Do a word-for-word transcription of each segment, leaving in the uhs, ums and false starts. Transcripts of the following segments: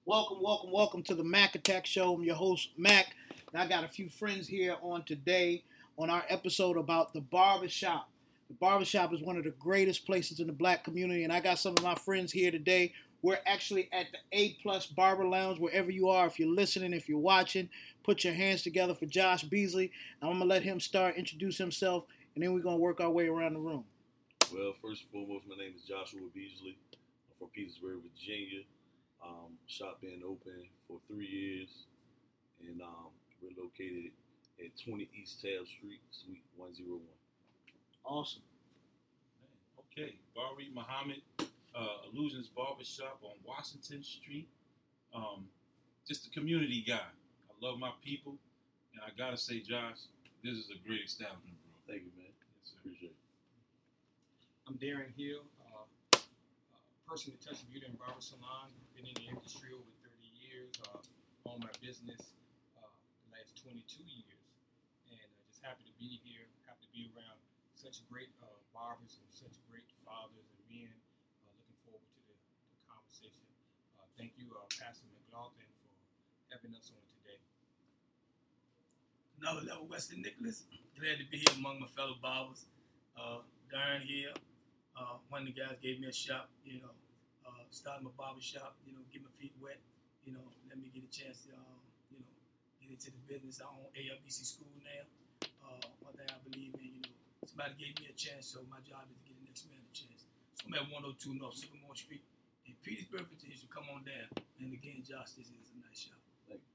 Welcome, welcome, welcome to the Mac Attack Show. I'm your host, Mac. And I got a few friends here on today on our episode about the barbershop. The barbershop is one of the greatest places in the black community, and I got some of my friends here today. We're actually at the A Plus Barber Lounge, wherever you are. If you're listening, if you're watching, put your hands together for Josh Beasley. I'm going to let him start, introduce himself, and then we're going to work our way around the room. Well, first and foremost, my name is Joshua Beasley. I'm from Petersburg, Virginia. Um, shop been open for three years, and um, we're located at twenty East Tab Street, Suite one oh one. Awesome. Okay, Bari Muhammad, uh, Illusions Barbershop on Washington Street. Um, just a community guy. I love my people, and I gotta say, Josh, this is a great establishment, bro. Thank you, man. Yes, sir. Appreciate it. I'm Darren Hill, uh, uh, person that touched beauty and barber salon. Been in the industry over thirty years. Uh, own my business uh, the last twenty-two years, and uh, just happy to be here. Happy to be around such great uh, barbers and such great fathers and men. Uh, looking forward to the, the conversation. Uh, thank you, uh, Pastor McLaughlin, for having us on today. Another level, Weston Nicholas. Glad to be here among my fellow barbers. Uh, Darren here. Uh, one of the guys gave me a shop, you know, uh, starting my barber shop, you know, get my feet wet, you know, let me get a chance to, uh, you know, get into the business. I own A L B C School now. Uh, one thing I believe in, you know, somebody gave me a chance, so my job is to get the next man a chance. So I'm at one oh two North Sycamore Street in Petersburg, Virginia. So come on down. And again, Josh, this is a nice shop.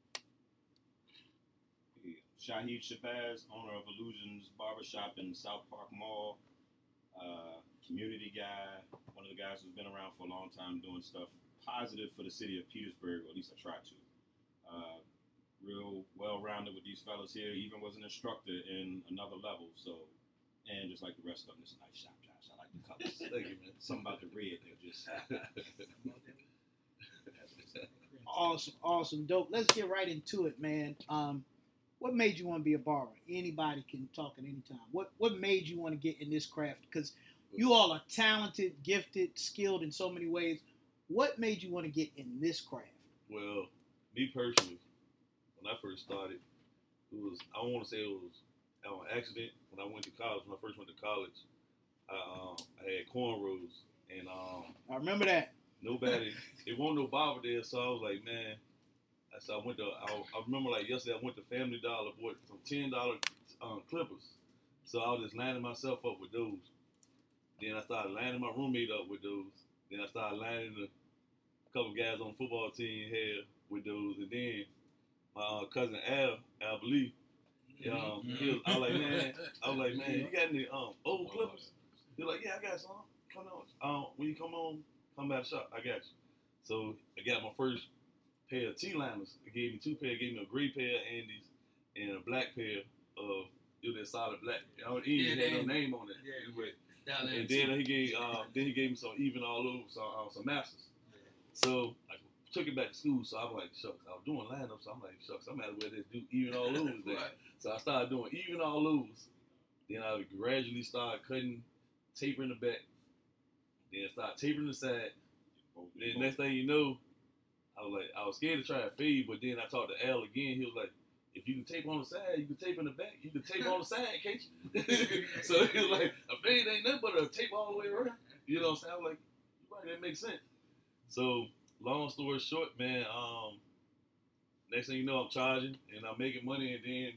Yeah. Shahid Shabazz, owner of Illusions Barbershop in South Park Mall. Uh, community guy, one of the guys who's been around for a long time doing stuff positive for the city of Petersburg, or at least I try to. Uh, real well-rounded with these fellas here, even was an instructor in another level, so, and just like the rest of them, it's a nice shop, Josh. I like the colors. Thank you, man. Something about the red, they're just... Awesome, awesome, dope. Let's get right into it, man. Um, what made you want to be a barber? Anybody can talk at any time. What What made you want to get in this craft? Because you all are talented, gifted, skilled in so many ways. What made you want to get in this craft? Well, me personally, when I first started, it was, I don't want to say it was on accident. When I went to college, when I first went to college, I, um, I had cornrows, and um, I remember that. nobody, it wasn't no barber there, so I was like, man, I said I went to, I, I remember like yesterday, I went to Family Dollar, bought some ten dollar um, clippers. So I was just lining myself up with those. Then I started lining my roommate up with those. Then I started lining a couple guys on the football team hair with those. And then my uh, cousin Al, Al Blee, um, he was, I was like, man, I was like, man, you got any um, old clippers? He was like, yeah, I got some. Come on. Um, when you come on, come by the shop. I got you. So I got my first pair of T-liners. They gave me two pair. They gave me a gray pair of Andes and a black pair of, it was that solid black. I don't even Yeah, had no they- name on it. yeah. But, Down there and too. then he gave uh, then he gave me some even all over some uh, some masters. So I took it back to school. So I'm like, shucks, I was doing lineups. So I'm like, shucks, I'm out of where this do even all overs then. Right. So I started doing even all overs. Then I would gradually start cutting, tapering the back. Then start tapering the side. Then next thing you know, I was like, I was scared to try to fade, but then I talked to Al again. He was like, if you can tape on the side, you can tape in the back. You can tape on the side, can't you? So he was like, a fade ain't nothing but a tape all the way around. You know what I'm saying? I was like, you're right, that makes sense. So long story short, man, um, next thing you know, I'm charging and I'm making money, and then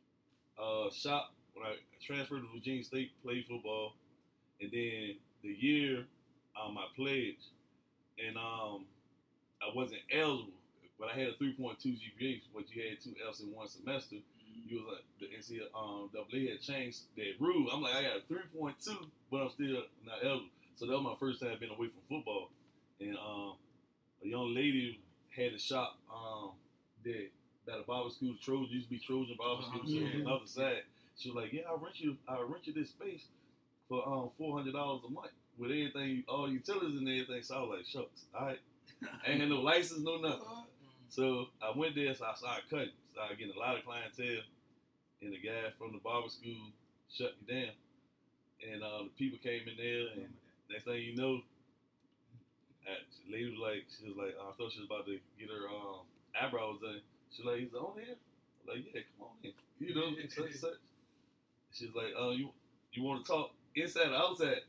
uh, shop when I transferred to Virginia State, played football, and then the year um, I pledged, and um, I wasn't eligible, but I had a three point two G P A, but you had two F's in one semester. You was like, the N C double A had changed that rule. I'm like, I got a three point two, but I'm still not eligible. So that was my first time being away from football. And um, a young lady had a shop um, that at a barber school, Trojan, used to be Trojan Barber School, so on the other side. She was like, yeah, I'll rent you, I'll rent you this space for um, four hundred dollars a month with everything, all the utilities and everything. So I was like, shucks, all right. I ain't had no license, no nothing. So I went there, so I started cutting. Started getting a lot of clientele. And the guy from the barber school shut me down. And uh, the people came in there, and next thing you know, at, the lady was like, she was like, I thought she was about to get her um, eyebrows done. She was like, he's on here? I'm like, yeah, come on in. You know, such and such. She was like, oh, you you want to talk inside or outside?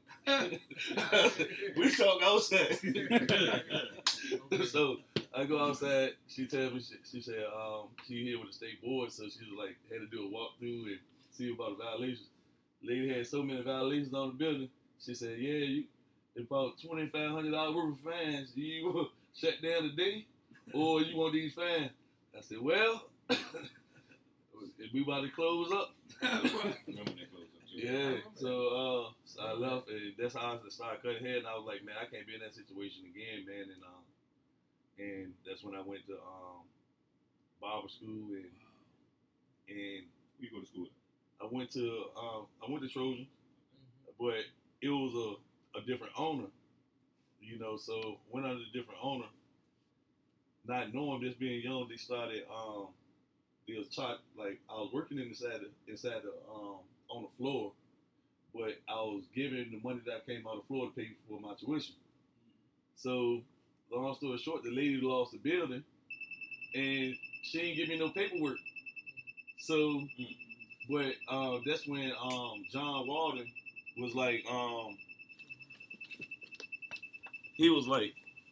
We talk outside. So I go outside. She tell me, she, she said, um, she here with the state board, so she was like, had to do a walkthrough and see about the violations. Lady had so many violations on the building. She said, yeah, you about twenty-five hundred dollars worth of fines. Do you shut down today or you want these fines? I said, well, if we about to close up. Remember they closed up too. Yeah, so, uh, so I left, and that's how I started cutting hair, and I was like, man, I can't be in that situation again, man, and um, and that's when I went to um, barber school, and and Where you go to school? I went to um, I went to Trojan, but it was a, a different owner, you know, so went under a different owner, not knowing, just being young, they started, um, they was taught, like, I was working inside the, inside the, um, on the floor, but I was giving the money that came out of the floor to pay for my tuition. So, long story short, the lady lost the building, and she didn't give me no paperwork. So, but uh, that's when um, John Walden was like, um, he was like,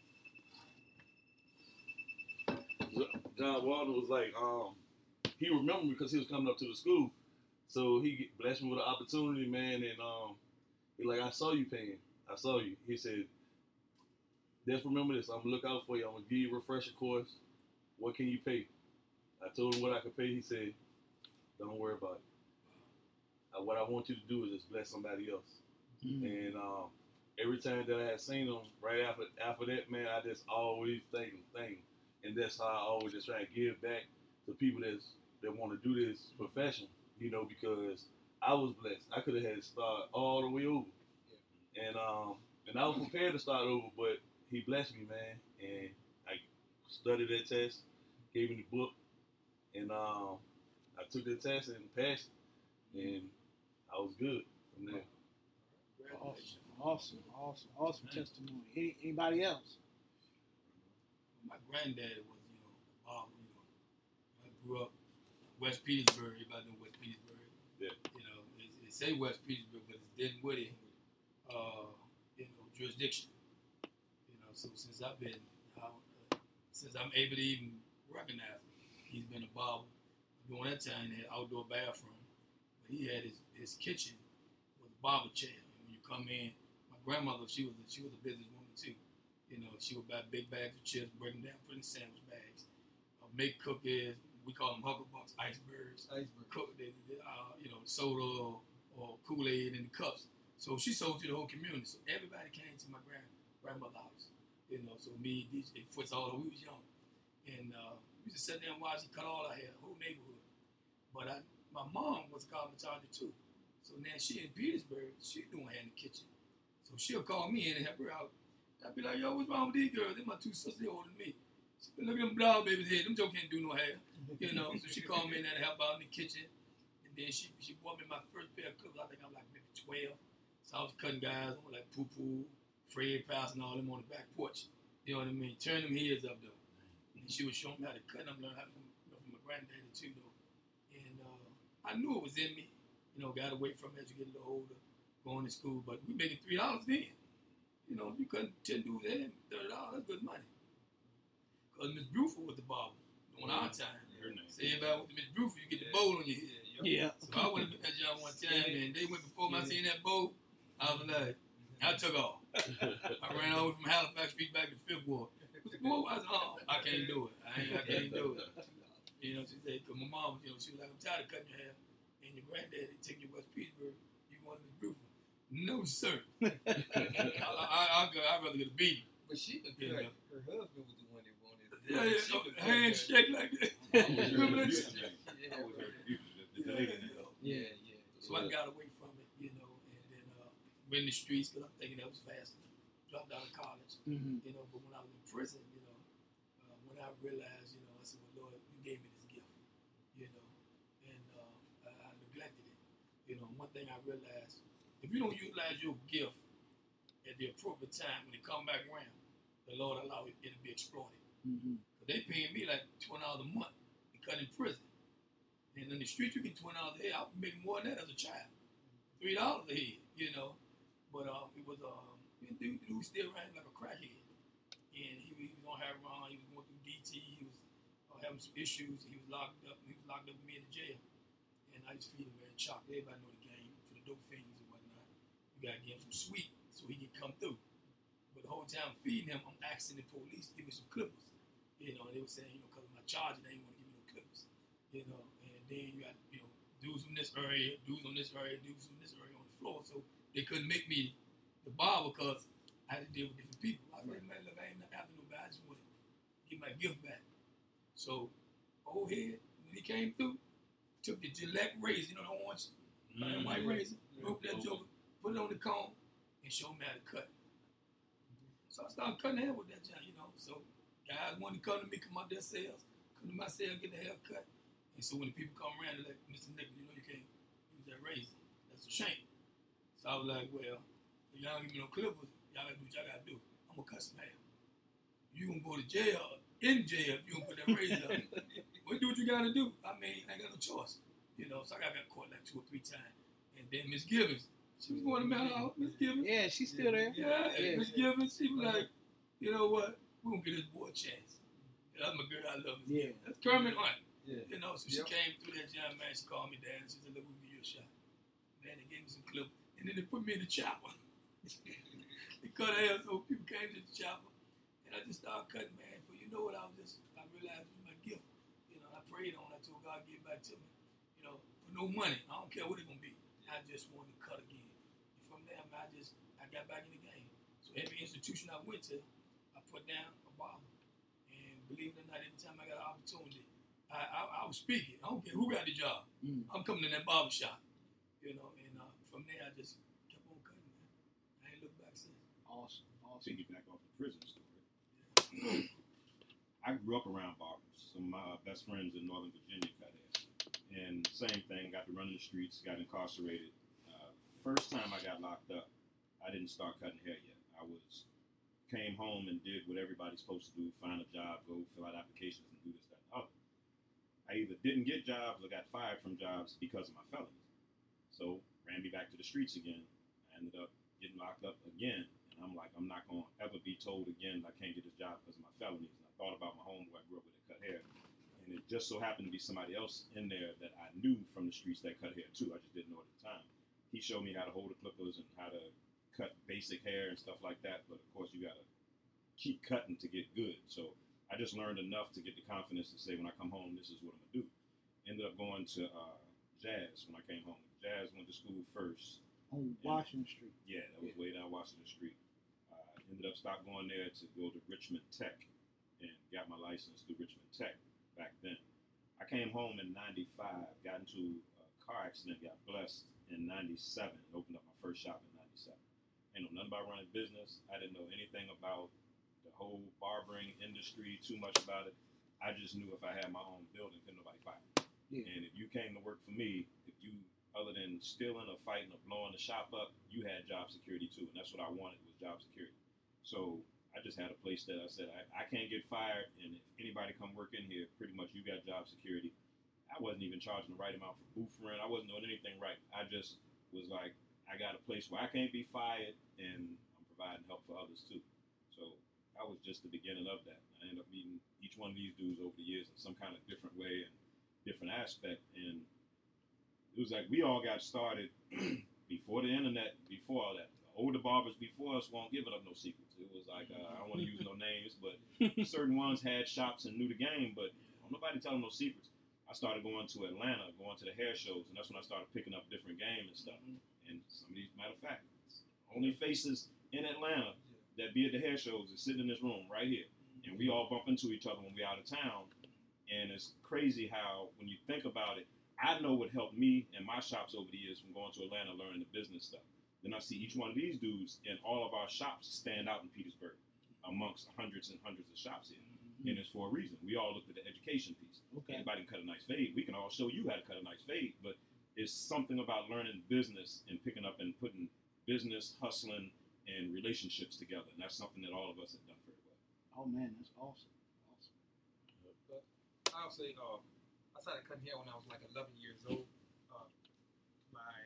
John Walden was like, um, he remembered me because he was coming up to the school. So he blessed me with an opportunity, man, and um, he like, I saw you paying. I saw you. He said, just remember this. I'm gonna look out for you. I'm gonna give you a refresher course. What can you pay? I told him what I could pay. He said, don't worry about it. Uh, what I want you to do is just bless somebody else. Mm-hmm. And um, every time that I had seen him, right after after that, man, I just always thank him, thank him. And that's how I always just try to give back to people that's, that want to do this profession, you know, because I was blessed. I could have had to start all the way over. Yeah. And um, and I was prepared to start over, but he blessed me, man. And I studied that test, gave me the book, and um, I took the test and passed it, and I was good from there. Awesome, awesome, awesome, awesome testimony. Any, anybody else? My granddad was, you know, a barber, you know. I grew up in West Petersburg. Everybody know West Petersburg. Yeah. You know, it, it say West Petersburg, but it's Dinwiddie, uh, you know, jurisdiction. You know, so since I've been, uh, since I'm able to even recognize him, he's been a barber. During that time, he had an outdoor bathroom, but he had his, his kitchen with a barber chair. And when you come in, my grandmother, she was a, she was a businesswoman too. You know, she would buy big bags of chips, break them down, put in sandwich bags, uh, make cookies. We call them Hucklebucks, icebergs. Iceberg. Cook, the, the, uh, you know, soda or, or Kool-Aid in the cups. So she sold to the whole community. So everybody came to my grand grandmother's house. You know, so me, D J Foots, all we was young, and uh, we just sat there and watched. She cut all our hair, the whole neighborhood. But I, my mom was a cosmetologist too. So now she in Petersburg, she doing hair in the kitchen. So she'll call me in and help her out. I'd be like, yo, what's wrong with these girls? They're my two sisters, they older than me. She be, look at them blonde babies' head. Them jokes can't do no hair. You know, so she called me in there to help out in the kitchen. And then she she bought me my first pair of clippers. I think I was like maybe twelve. So I was cutting guys on like Poo Poo, Fred Pass, and all them on the back porch. You know what I mean? Turn them heads up, though. And she was showing me how to cut them. Learn how to, you know, from my granddaddy, too, though. And uh, I knew it was in me. You know, got away from it as you get a little older, going to school. But we making three dollars then. You know, you couldn't ten dudes in thirty dollars, that's good money. Because Miss Bruford was the barber during our time. Say about with Miss Bruford, you get the bowl on your head. Yeah. So I went to that job one time, and they went before me. I seen that bowl. I was like, I took off. I ran over from Halifax Street back to Fifth Ward. Boy, I said, oh, I can't do it. I ain't, I can't do it. You know, she said, because my mom, you know, she was like, I'm tired of cutting your hair. And your granddaddy take you to West Petersburg. You want Miss Bruford? No, sir. I, I, I, I'd rather get a beat. But she was good. Her husband was the one that wanted it. Yeah, yeah, no, handshake like that. You remember that shit? Yeah, yeah, yeah. So I got away from it, you know, and then uh, went in the streets because I'm thinking that was faster. Dropped out of college, mm-hmm. you know, but when I was in prison, you know, uh, when I realized, you know, I said, well, Lord, you gave me this gift, you know, and uh, I, I neglected it. You know, one thing I realized, if you don't utilize your gift at the appropriate time when it come back around, the Lord allowed it to be exploited. Mm-hmm. But they paying me like twenty dollars a month to cut in prison. And in the street, you get twenty dollars a head. I was making more than that as a child. three dollars a head, you know. But uh, it was, um, the dude, the dude still ran like a crackhead. And he, he was on heroin, he was going through D T, he was uh, having some issues, he was locked up, he was locked up with me in the jail. And I used to feed him, man, chopped. Everybody know the game for the dope fiends and whatnot. You gotta give him some sweet so he can come through. But the whole time I'm feeding him, I'm asking the police to give me some clippers. You know, and they were saying, you know, because of my charge, they didn't want to give me no clippers. You know, and then you got, you know, dudes from this area, dudes on this area, dudes from this area on the floor. So they couldn't make me the barber because I had to deal with different people. I was like, man, look, I ain't after nobody. I just want to get my gift back. So, old head, when he came through, took the Gillette razor, you know, the orange, mm-hmm. that white razor, broke that joker, put it on the comb, and showed me how to cut. So I started cutting hair with that job, you know. So guys wanted to come to me, come out their sales, come to my sale, get the hair cut. And so when the people come around, they're like, Mister Nichols, you know you can't use that razor. That's a shame. So I was like, well, if y'all don't give me no clippers, y'all gotta do what y'all gotta do. I'm gonna cut some hair. You gonna go to jail, in jail, if you gonna put that razor up. Well, do what you gotta do. I mean, I ain't got no choice. You know, so I got caught like two or three times. And then Miss Gibbons, she was going to Mount Hall, Miss Gibbons. Yeah, she's still there. Yeah, yeah. Miss Gibbons, she was like, you know what, we're gonna give this boy a chance. That's my girl, I love Miss Yeah. Gibbons. That's Kermit Hunt. Yeah. You know, so she yep. came through that jam, man, she called me down and she said, look, we'll give you a shot. Man, they gave me some clip. And then they put me in the chopper. They cut hair so people came to the chopper. And I just started cutting, man. But you know what, I was just, I realized it was my gift. You know, I prayed on it. I told God, give it back to me. You know, for no money. I don't care what it's going to be. I just wanted to cut again. And from there, man, I just, I got back in the game. So every institution I went to, I put down a barber. And believe it or not, every time I got an opportunity, I, I, I was speaking. I don't care who got the job. Mm. I'm coming in that barber shop. You know, and uh, from there, I just kept on cutting, man. I ain't looked back since. Awesome. Awesome. Take you back off the prison story. I grew up around barbers. Some of my best friends in Northern Virginia cut hair. And same thing, got to run in the streets, got incarcerated. Uh, first time I got locked up, I didn't start cutting hair yet. I was came home and did what everybody's supposed to do, find a job, go fill out applications and do this, that, and the other. I either didn't get jobs or got fired from jobs because of my felonies. So ran me back to the streets again. I ended up getting locked up again. And I'm like, I'm not going to ever be told again I can't get this job because of my felonies. And I thought about my homeboy I grew up with that cut hair. And it just so happened to be somebody else in there that I knew from the streets that cut hair too. I just didn't know at the time. He showed me how to hold the clippers and how to cut basic hair and stuff like that. But of course, you got to keep cutting to get good. So I just learned enough to get the confidence to say when I come home, this is what I'm going to do. Ended up going to uh, Jazz when I came home. Jazz went to school first. On Washington Street. Yeah, that was yeah. way down Washington Street. Uh, ended up stopped going there to go to Richmond Tech and got my license through Richmond Tech back then. I came home in ninety-five, got into a car accident, got blessed in ninety-seven, opened up my first shop in ninety-seven. Ain't know nothing about running business. I didn't know anything about the whole barbering industry, too much about it. I just knew if I had my own building, couldn't nobody fight me. Yeah. And if you came to work for me, if you, other than stealing or fighting or blowing the shop up, you had job security too. And that's what I wanted, was job security. So I just had a place that I said, I, I can't get fired. And if anybody come work in here, pretty much you got job security. I wasn't even charging the right amount for booth rent. I wasn't doing anything right. I just was like, I got a place where I can't be fired and I'm providing help for others too. So that was just the beginning of that. I ended up meeting each one of these dudes over the years in some kind of different way and different aspect. And it was like we all got started before the internet, before all that. The older barbers before us weren't giving up no secrets. It was like, uh, I don't want to use no names, but certain ones had shops and knew the game, but nobody telling no secrets. I started going to Atlanta, going to the hair shows, and that's when I started picking up different game and stuff. And some of these, matter of fact, only faces in Atlanta that be at the hair shows is sitting in this room right here. And we all bump into each other when we out of town. And it's crazy how, when you think about it, I know what helped me and my shops over the years from going to Atlanta, learning the business stuff. Then I see each one of these dudes in all of our shops stand out in Petersburg amongst hundreds and hundreds of shops here. Mm-hmm. And it's for a reason. We all looked at the education piece. Okay. Anybody can cut a nice fade. We can all show you how to cut a nice fade, but it's something about learning business and picking up and putting business, hustling, and relationships together. And that's something that all of us have done very well. Oh man, that's awesome. Awesome. But I'll say, uh, I started cutting hair when I was like eleven years old. Uh, my,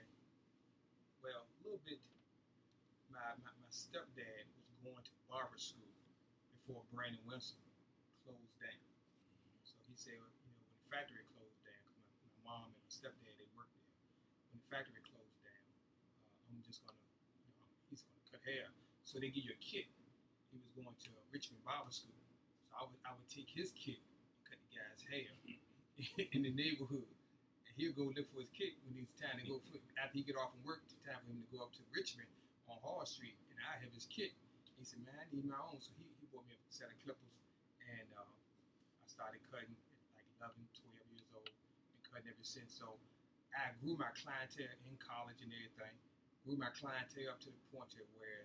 well, a little bit, my, my, my stepdad was going to barber school before Brandon Winston closed down. So he said, you know, when the factory closed down, because my, my mom and my stepdad, they worked there. When the factory closed down, uh, I'm just going to, you know, he's going to cut hair. So they give you a kit. He was going to Richmond Barber School. So I would, I would take his kit and cut the guy's hair in the neighborhood. And he'll go look for his kit when it's time to go, for, after he get off from work, it's time for him to go up to Richmond on Hall Street, and I have his kit. He said, man, I need my own. So he, he bought me a set of clippers, and uh, I started cutting at like eleven, twelve years old, and cutting ever since. So I grew my clientele in college and everything, grew my clientele up to the point to where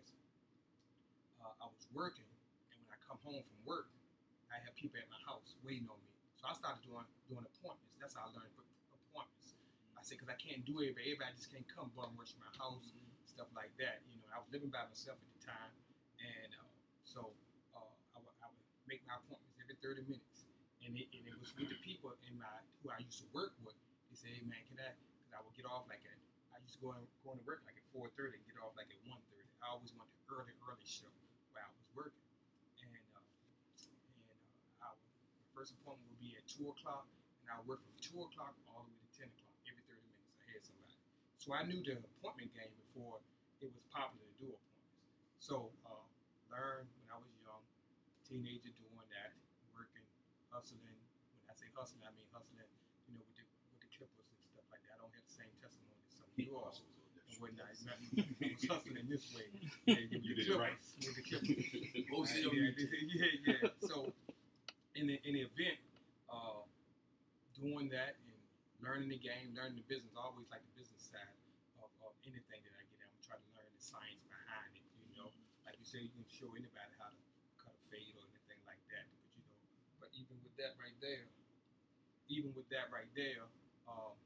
uh, I was working, and when I come home from work, I have people at my house waiting on me. So I started doing doing appointments. That's how I learned appointments. I said, because I can't do everybody. Everybody just can't come bum rush my house, mm-hmm. stuff like that. You know, I was living by myself at the time, and uh, so uh, I, would, I would make my appointments every thirty minutes, and it, and it was with the people in my who I used to work with. They say, hey man, can I? Because I would get off like at I used to go in, go into work like at four thirty, and get off like at one thirty. I always wanted the early early show where I was working, and uh, and uh, I would, my first appointment would be at two o'clock, and I would work from two o'clock all the way to ten o'clock. Every thirty minutes, I had somebody. So I knew the appointment game before it was popular to do appointments. So uh, learned when I was young, teenager doing that, working, hustling. When I say hustling, I mean hustling, you know, with the with the clippers and stuff like that. I don't have the same testimony as some of you all. And whatnot. I was hustling this way. Yeah, with You the did it right. clippers, with the clippers. yeah, yeah, yeah. So in the in the event, uh, doing that and learning the game, learning the business, I always like the business side of, of anything that I get in. I'm trying to learn the science behind it. You know, like you say, you can show anybody how to cut a fade or anything like that. But you know, but even with that right there, even with that right there, um,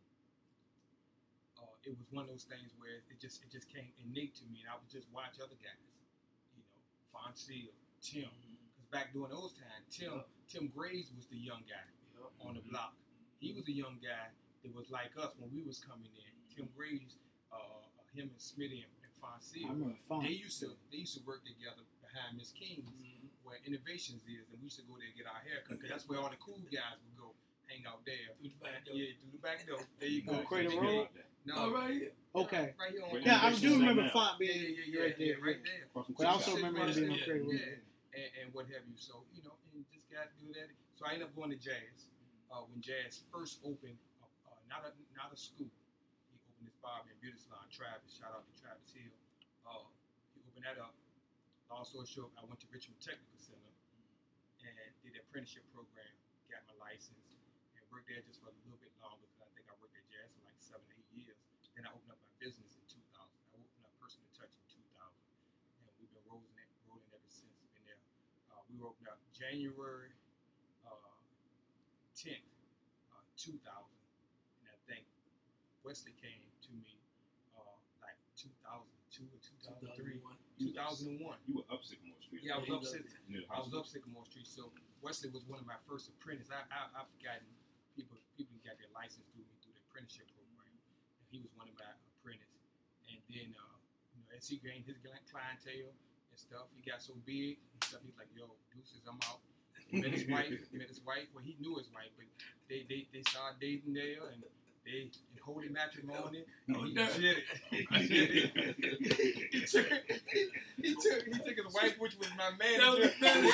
uh, it was one of those things where it just it just came innate to me, and I would just watch other guys. You know, Fonseca, Tim. Because back during those times, Tim Tim Graves was the young guy on the block. He was a young guy that was like us when we was coming in. Tim Graves, uh, him and Smitty and, and Fonseca, I remember Fon. they used to they used to work together behind Miss King's, mm-hmm. where Innovations is, and we used to go there and get our hair cut. Cause that's where all the cool guys would go hang out there. Through the back door. Yeah, through the back door. There you go. On Crater Road? No, All right. Okay. Right here on Wait, Yeah, I Innovations do is remember that Font Yeah, being yeah, yeah, right there. yeah, right there. But I also remember him being on Yeah, Crater Road. yeah. And, and what have you. So, you know, and just got to do that. So I ended up going to Jazz. Uh, when Jazz first opened, uh, uh, not a not a school, he opened this barber and beauty salon, Travis. Shout out to Travis Hill. Uh, he opened that up. Long story short, I went to Richmond Technical Center and did the apprenticeship program, got my license, and worked there just for a little bit longer because I think I worked at Jazz for like seven, eight years. Then I opened up my business in two thousand. I opened up Personal Touch in two thousand, and we've been rolling it, rolling ever since. Been there. Uh, we opened up January uh, tenth, uh, two thousand, and I think Wesley came to me uh, like two thousand two or two thousand three, two thousand one. You were up Sycamore Street. Yeah, I was up Syc- Near the I was hospital. up Sycamore Street. So Wesley was one of my first apprentices. I, I I've gotten people people got their license through me through the apprenticeship program, and he was one of my apprentices. And then uh, you know, as he gained his clientele and stuff, he got so big and stuff. He's like, yo, deuces, I'm out. He met his wife. Met his wife. Well, he knew his wife, but they they, they started dating there, and they in holy matrimony. And he did it. He did it. he took he took he took his wife, which was my manager.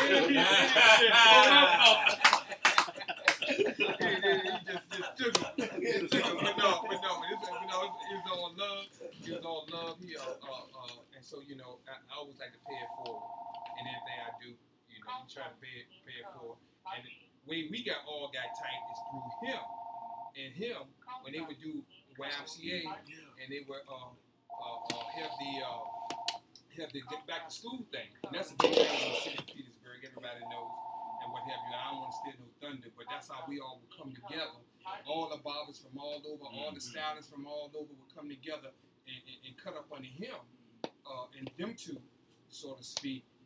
And then he just, just took it. He took it. But no, but no, it was, you know, it, it was all love. It was all love. He, uh, uh, uh, and so, you know, I, I always like to pay it forward in anything I do. You know, you try to pay it, pay it forward. And the way we got all got tight is through him. And him, when they would do Y M C A, and they would uh, uh, uh, have the uh, have the get back to school thing. And that's a big thing in the city of Petersburg. Everybody knows. And what have you. And I don't want to steal no thunder, but that's how we all would come together. All the barbers from all over, all the stylists from all over would come together and, and, and cut up under him, uh, and them two, so to speak,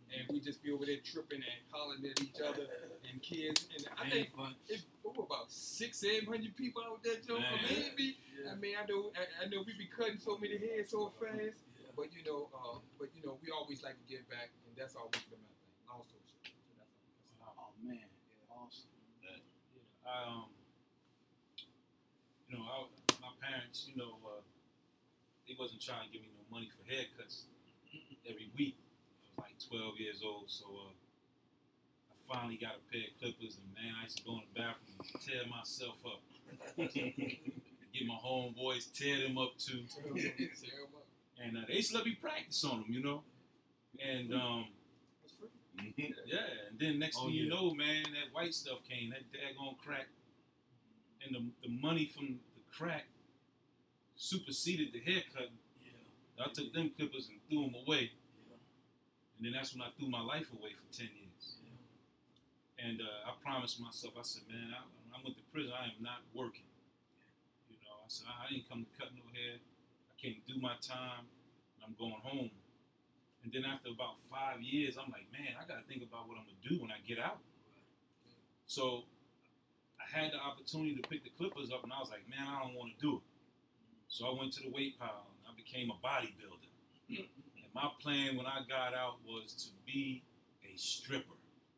and we just be over there tripping and hollering at each other and kids. And I Ain't think fun. it, there were about six, seven hundred people out there, Joe. Man. Maybe. Yeah. I mean, I know, I, I know we be cutting so many heads so fast, Yeah. but you know, uh, but you know, we always like to give back, and that's always been my thing. Long story short. So that's all. Oh man, yeah, awesome. I, um, you know, I, my parents, you know, uh, they wasn't trying to give me no money for haircuts every week. I was like twelve years old, so uh, I finally got a pair of clippers, and man, I used to go in the bathroom and tear myself up. Get my homeboys, tear them up too. Terrible. And uh, they used to let me practice on them, you know. And um, That's free. yeah, and then next Oh, thing you yeah. know, man, that white stuff came, that daggone crack, and the the money from the crack superseded the haircut. Yeah. I took them clippers and threw them away, Yeah. and then that's when I threw my life away for ten years. Yeah. And uh, I promised myself, I said, man, I, when I went to prison, I am not working. You know, I said, I, I didn't come to cut no hair. I came to do my time, and I'm going home. And then after about five years, I'm like, man, I got to think about what I'm going to do when I get out. So I had the opportunity to pick the clippers up, and I was like, man, I don't want to do it. So I went to the weight pile, and I became a bodybuilder. And my plan when I got out was to be a stripper.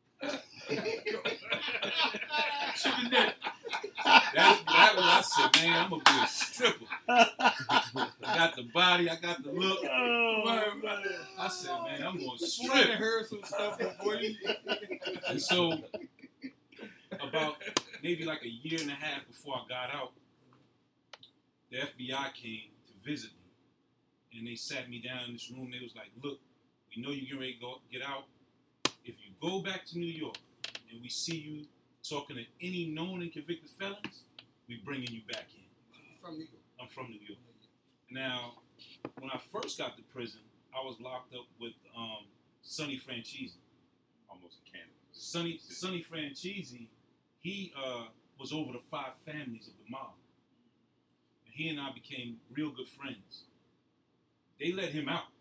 Chicken neck. That's that what I said, man, I'm going to be a stripper. I got the body, I got the look. Oh, I said, man, I'm going to You might have strip. heard some stuff before you. And so, about maybe like a year and a half before I got out, the F B I came to visit me, and they sat me down in this room. They was like, "Look, we know you're getting ready to go, get out. If you go back to New York and we see you talking to any known and convicted felons, we bringing you back in." From New York. I'm from New York. Now, when I first got to prison, I was locked up with um, Sonny Franchese. Almost a Canada. Sonny Sonny Franchese, he uh, was over the five families of the mob. And he and I became real good friends. They let him out.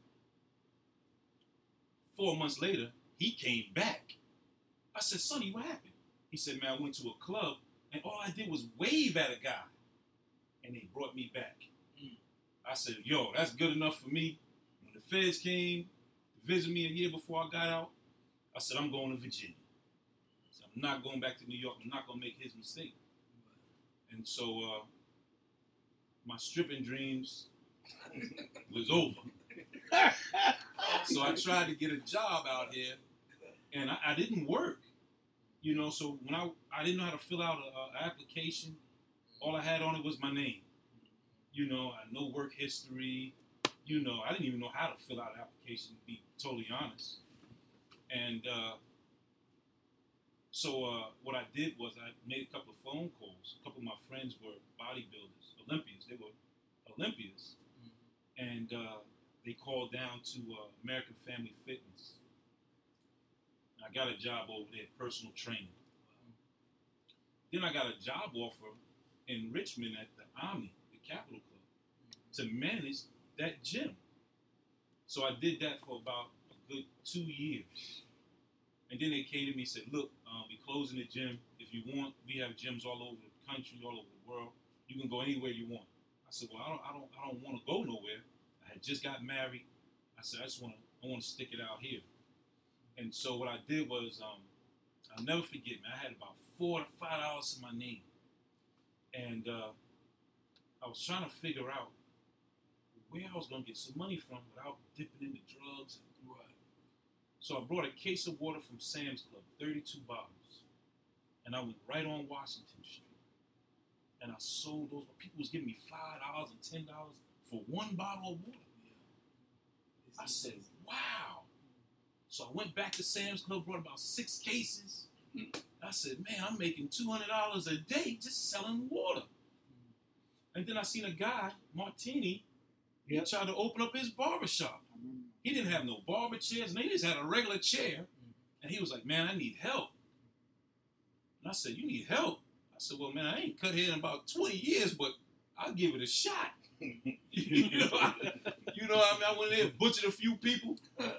Four months later, he came back. I said, Sonny, what happened? He said, man, I went to a club, and all I did was wave at a guy. And they brought me back. I said, yo, that's good enough for me. When the feds came to visit me a year before I got out, I said, I'm going to Virginia. I said, I'm not going back to New York. I'm not going to make his mistake. And so uh, my stripping dreams was over. So I tried to get a job out here, and I, I didn't work. You know, so when I I didn't know how to fill out an application, all I had on it was my name. You know, I no work history. You know, I didn't even know how to fill out an application, to be totally honest. And uh, so uh, what I did was I made a couple of phone calls. A couple of my friends were bodybuilders, Olympians. They were Olympians. And uh, they called down to uh, American Family Fitness. And I got a job over there, personal training. Then I got a job offer in Richmond at the Omni, the Capital Club, to manage that gym. So I did that for about a good two years. And then they came to me and said, look, um, we're closing the gym. If you want, we have gyms all over the country, all over the world. You can go anywhere you want. I said, well, I don't, I don't, I don't want to go nowhere. I had just got married. I said, I just want to, I want to stick it out here. And so what I did was, um, I'll never forget, man, I had about four to five dollars in my name. And uh, I was trying to figure out where I was going to get some money from without dipping into drugs. And right. So I brought a case of water from Sam's Club, thirty-two bottles. And I went right on Washington Street. And I sold those. People was giving me five dollars and ten dollars for one bottle of water. I said, wow. So I went back to Sam's Club, brought about six cases. I said, man, I'm making two hundred dollars a day just selling water. And then I seen a guy, Martini, he Yep. tried to open up his barbershop. He didn't have no barber chairs, and he just had a regular chair. And he was like, man, I need help. And I said, you need help? I said, well, man, I ain't cut hair in about twenty years, but I'll give it a shot. you know, I, you know what I mean? I went in there and butchered a few people.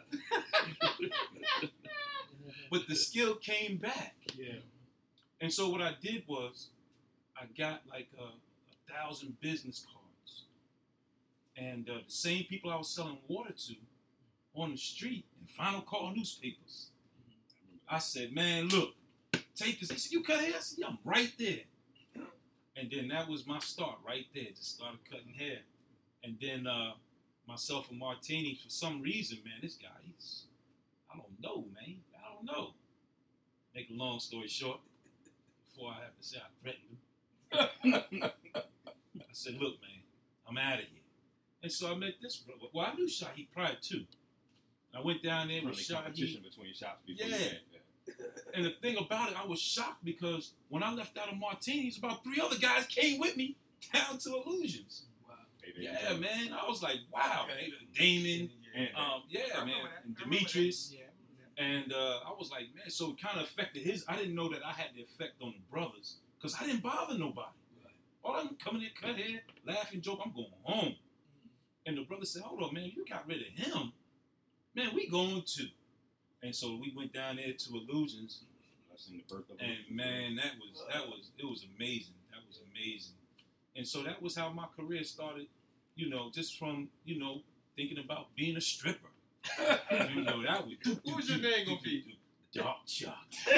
But the skill came back. Yeah. And so what I did was I got like a, a thousand business cards. And uh, the same people I was selling water to on the street in Final Call newspapers. I said, man, look, take this. They said, you cut hair? I said, yeah, I'm right there. And then that was my start right there. Just started cutting hair. And then uh, myself and Martini, for some reason, man, this guy, he's, I don't know, man. I don't know. Make a long story short, before I have to say I threatened him. I said, look, man, I'm out of here. And so I met this brother. Well, I knew Shaheed prior too. I went down there with Friendly competition Shaheed. between shops before Yeah. you had that. And the thing about it, I was shocked because when I left out of Martini's, about three other guys came with me down to Illusions. Wow. Baby, Yeah, man. I was like, wow. Damon, And, um, yeah, I man, remember that. and I remember Demetrius. that. Yeah, I remember that. And uh, I was like, man, so it kind of affected his. I didn't know that I had the effect on the brothers because I didn't bother nobody. All I'm coming in, cut hair, laughing, joke, I'm going home. And the brother said, hold on, man, you got rid of him. Man, we going to. And so we went down there to Illusions. I seen the birth of And man, that was that was it was amazing. That was amazing. And so that was how my career started, you know, just from, you know, thinking about being a stripper. You know, that was What was your name gonna be? Dark Chuck.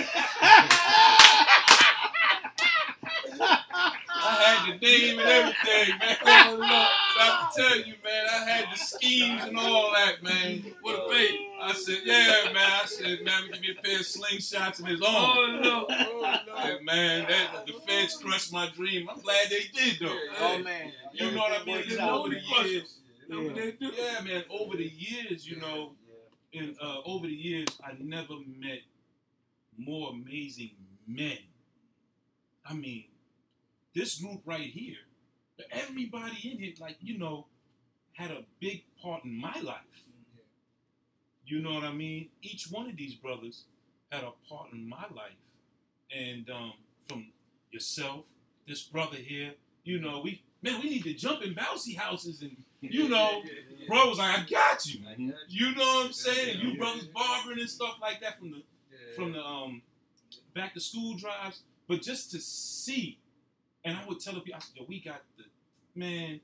I had the name and everything, man. I have to tell you, man, I had the schemes and all that, man. What a bait. I said, yeah, man. I said, man, give me a pair of slingshots and his own. Oh, no. Oh, no. And man, that, the feds crushed my dream. I'm glad they did, though. Oh man, You know what I mean? Everything Then works over the out. years, Know what they do? yeah, man, over the years, you know, in uh, over the years, I never met more amazing men. I mean, this group right here, everybody in here, like, you know, had a big part in my life. You know what I mean? Each one of these brothers had a part in my life. And um, from yourself, this brother here, you know, we, man, we need to jump in bouncy houses and, you know, bro was like, I got you. You know what I'm saying? You brothers barbering and stuff like that from the from the um back to school drives. But just to see, and I would tell the people, I said, yo, we got the, man,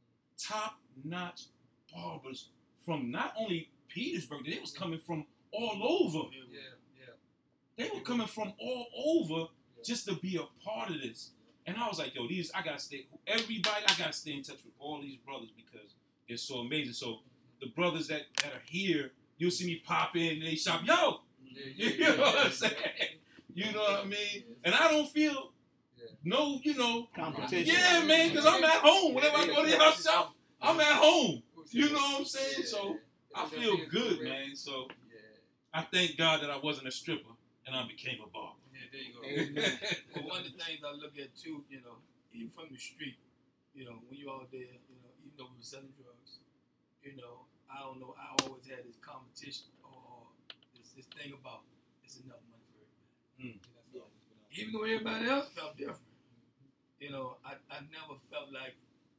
top notch barbers from not only Petersburg, they was coming from all over. Yeah, yeah. They were coming from all over just to be a part of this. And I was like, yo, these, I gotta stay, everybody, I gotta stay in touch with all these brothers because they're so amazing. So the brothers that, that are here, you'll see me pop in and they shop, yo, you know what I'm saying? You know what I mean? And I don't feel no, you know, Competition. yeah, man, because I'm at home. Whenever I go to your house shop, I'm at home. You know what I'm saying? So I feel good, man. So I thank God that I wasn't a stripper and I became a barber. Yeah, there you go. But one of the things I look at too, you know, even from the street, you know, when you out there, you know, even though we were selling drugs, you know, I don't know, I always had this competition or, or this, this thing about it's enough money for everybody. Mm. Even though everybody else felt different, you know, I, I never felt like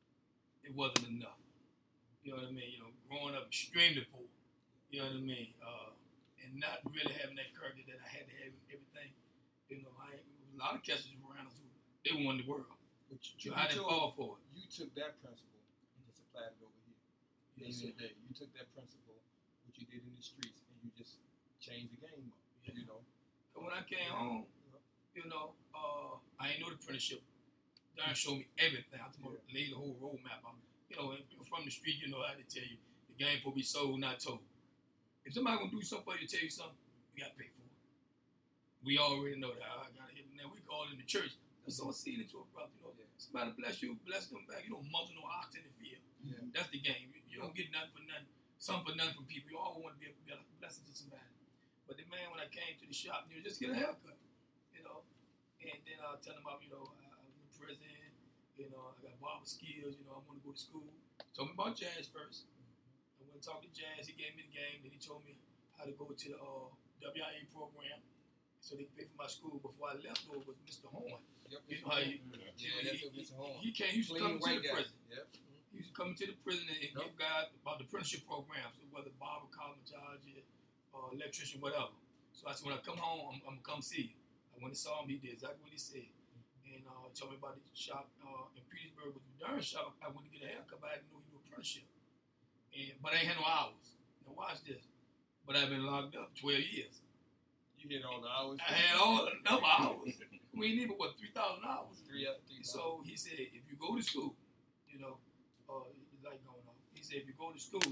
it wasn't enough. You know what I mean? You know, growing up extremely poor, you know what I mean? Uh, and not really having that courage that I had to have everything. You know, I a lot of cats around us who they wanted the world. But you, So you I didn't took, fall for it. You took that principle and just applied it over here. Yes, Yes, sir. you took that principle, what you did in the streets, and you just changed the game up. Yeah. You know. But when I came home, you know, uh, I ain't know the apprenticeship. Darn showed me everything. I told yeah. laid the whole roadmap out. You know, from the street, you know, I had to tell you, the game will be sold, not told. If somebody gonna do something for you, tell you something, we gotta pay for it. We already know that. I gotta hit them now. We call in the church. Let's sow a seed into a brother. You know, yeah. Somebody bless you, bless them back. You don't muzzle no ox in the field. Yeah. That's the game. You, you don't get nothing for nothing. Some for nothing from people. You always want to be able to be a blessing to somebody. But the man, when I came to the shop, you know, just get a haircut. You know, and then I'll tell him about, you know, I, I was in prison. You know, I got barber skills. You know, I want to go to school. Told me about jazz first. I went and talked to Jazz. He gave me the game. Then he told me how to go to the uh, W I A program so they could pay for my school. Before I left, though, was Mister Horn. Yep, You know how he, yeah, you know, that's he, what Mister Horn. he, he came. He used to Clean come to white the guy. prison. Yep. He used to come into the prison and give guys about the apprenticeship programs, whether barber, cosmetology, uh, electrician, whatever. So I said, when I come home, I'm, I'm gonna come see you. And when he saw him, he did exactly what he said. And uh, told me about the shop uh, in Petersburg with the darn shop. I went to get a haircut, but I didn't know he do apprenticeship. And but I ain't had no hours. Now watch this. But I've been locked up twelve years. You hit all the hours? I had all the number of hours. We ain't even what three thousand hours. Three up, three. So he said, if you go to school, you know, uh, the light going off. He said, if you go to school,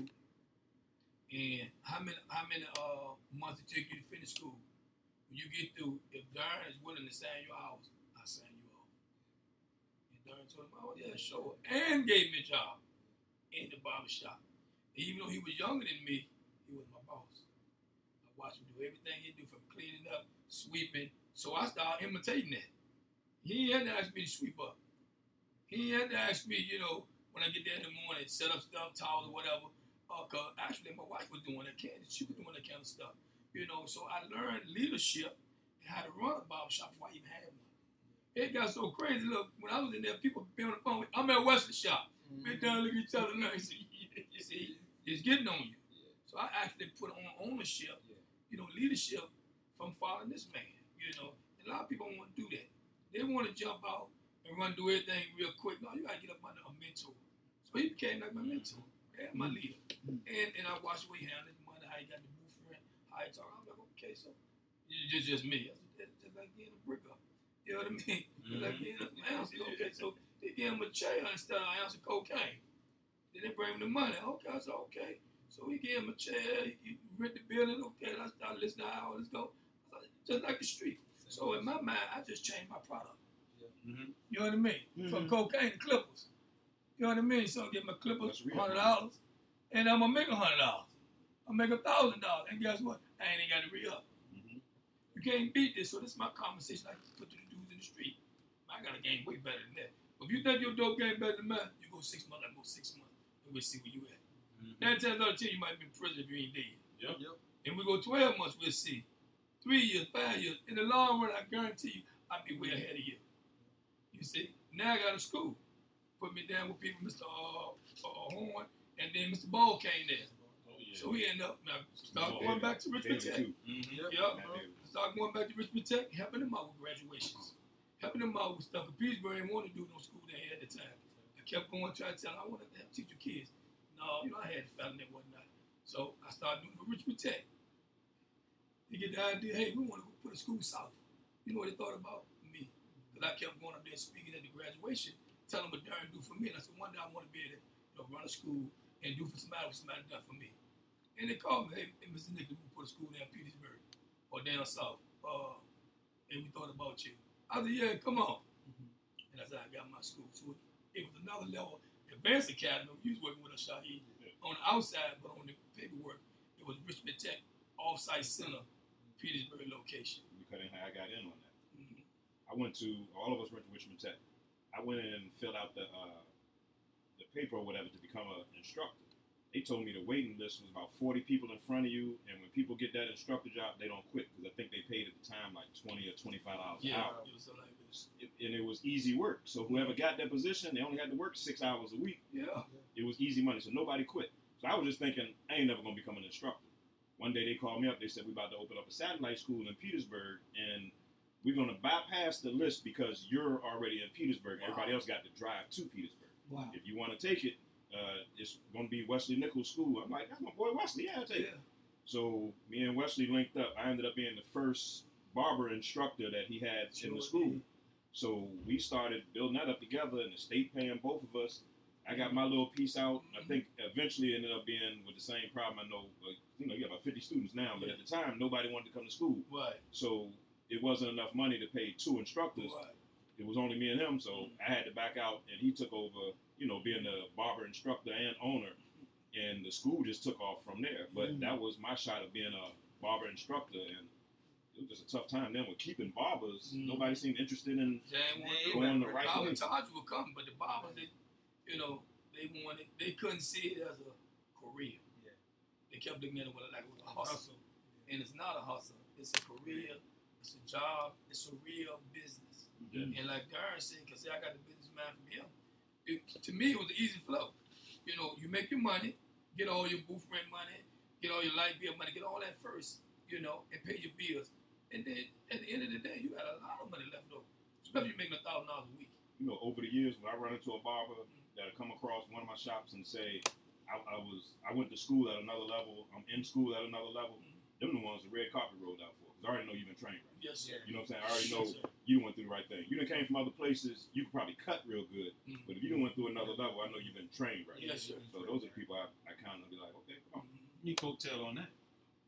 and how many how many uh months it take you to finish school? When you get through, if Darren is willing to sign your hours, I'll sign you off. And Darren told him, oh yeah, sure, and gave me a job in the barber shop. And even though he was younger than me, he was my boss. I watched him do everything he do, from cleaning up, sweeping. So I started imitating that. He had to ask me to sweep up. He had to ask me, you know, when I get there in the morning, set up stuff, towels or whatever. Uh, cause actually my wife was doing that kind of, she was doing that kind of stuff. You know, so I learned leadership and how to run a barbershop before I even had one. It got so crazy. Look, when I was in there, people be on the phone with, I'm at Wesley shop. Mm-hmm. Big down, look at each other now. You see, you see, it's getting on you. Yeah. So I actually put on ownership, yeah. you know, leadership from following this man. You know, a lot of people want to do that. They want to jump out and run do everything real quick. No, you got to get up under a mentor. So he became like my mentor, yeah, my leader. And and I watched the way he handled his money, how he got the booth rent, how he talk. I'm like, okay, so it's just, just me. I said, that's just like getting a brick up. You know what I mean? Mm-hmm. It's like getting an ounce. Okay, so they gave him a chair instead of an ounce of cocaine. Then they bring him the money. Okay, I said, okay. So he gave him a chair, he rent the building. Okay, I started listening to how let's go. Just like the street. So in my mind, I just changed my product. Mm-hmm. You know what I mean? Mm-hmm. From cocaine to clippers. You know what I mean? So I get my clippers one hundred dollars, and I'm going to make one hundred dollars. I'll make one thousand dollars. And guess what? I ain't got to re-up. Mm-hmm. You can't beat this. So this is my conversation I put to the dudes in the street. I got a game way better than that. But if you think your dope game better than mine, you go six months, I go six months. And we'll see where you at. Mm-hmm. Nine times out of ten, you might be in prison if you ain't dead. Yep. Yep. And we go twelve months, we'll see. Three years, five years. In the long run, I guarantee you, I'll be way ahead of you. You see? Now I got a school. Put me down with people, Mister Uh, uh, Horn, and then Mister Ball came there. Oh, yeah. So we end up, now, start oh, going yeah. back to Richmond Tech. Mm-hmm. Yep. yep. Start going back to Richmond Tech, helping them out with graduations. Helping them out with stuff. Petersburg didn't want to do no school they had at the time. I kept going, trying to tell them, I want to help teach your kids. No, you know, I had a felony and whatnot. So I started doing it for Richmond Tech. They get the idea, hey, we want to go put a school south. You know what they thought about me? Because I kept going up there speaking at the graduation, telling them what Darren do for me. And I said, one day I want to be able to, you know, run a school and do for somebody what somebody done for me. And they called me, hey, hey Mister Nick, we put a school down in Petersburg or down south. Uh, and we thought about you. I said, yeah, come on. Mm-hmm. And I said, I got my school. So it was another level. Advanced Academy, he was working with us, Shaheed, on the outside, but on the paperwork, it was Richmond Tech Off-Site Center, Petersburg location. Because I got in on that. Mm-hmm. I went to, all of us went to Richmond Tech. I went in and filled out the uh, the paper or whatever to become an instructor. They told me the waiting list was about forty people in front of you, and when people get that instructor job, they don't quit because I think they paid at the time like twenty or twenty-five dollars yeah, an hour. It was like this. It, and it was easy work. So whoever got that position, they only had to work six hours a week. Yeah. It was easy money, so nobody quit. So I was just thinking, I ain't never going to become an instructor. One day they called me up. They said, we're about to open up a satellite school in Petersburg, and we're going to bypass the list because you're already in Petersburg. Wow. Everybody else got to drive to Petersburg. Wow. If you want to take it, uh, it's going to be Wesley Nichols School. I'm like, that's my boy Wesley. Yeah, I'll take yeah. it. So me and Wesley linked up. I ended up being the first barber instructor that he had sure in the school. Did. So we started building that up together, and the state paying both of us. I got my little piece out. I think eventually it ended up being with the same problem. I know, like, you know, you got about fifty students now, but yeah. at the time, nobody wanted to come to school. Right. So it wasn't enough money to pay two instructors. Right. It was only me and him, so I had to back out, and he took over, you know, being the barber instructor and owner, and the school just took off from there. But mm-hmm. that was my shot of being a barber instructor, and it was just a tough time then with keeping barbers. Mm-hmm. Nobody seemed interested in going the right way. College would come, but the barbers, they, you know, they wanted, they couldn't see it as a career. Yeah. They kept looking at it like it was a hustle. hustle. And it's not a hustle. It's a career. It's a job. It's a real business. Mm-hmm. And like Darren said, because I got the business mind from him, it, to me, it was an easy flow. You know, you make your money, get all your booth rent money, get all your light bill money, get all that first, you know, and pay your bills. And then at the end of the day, you got a lot of money left over, especially if you're making a thousand dollars a week. You know, over the years, when I run into a barber that come across one of my shops and say, I, I was, I went to school at another level, I'm in school at another level, them the ones the red carpet rolled out for. Because I already know you've been trained right. Yes, sir. You know what I'm saying? I already know Yes, sir. you went through the right thing. You done came from other places, you could probably cut real good. Mhm. But if you done went through another level, I know you've been trained right. Yes, sir. So those are the people I, I kind of be like, okay, come on. You coattail on that.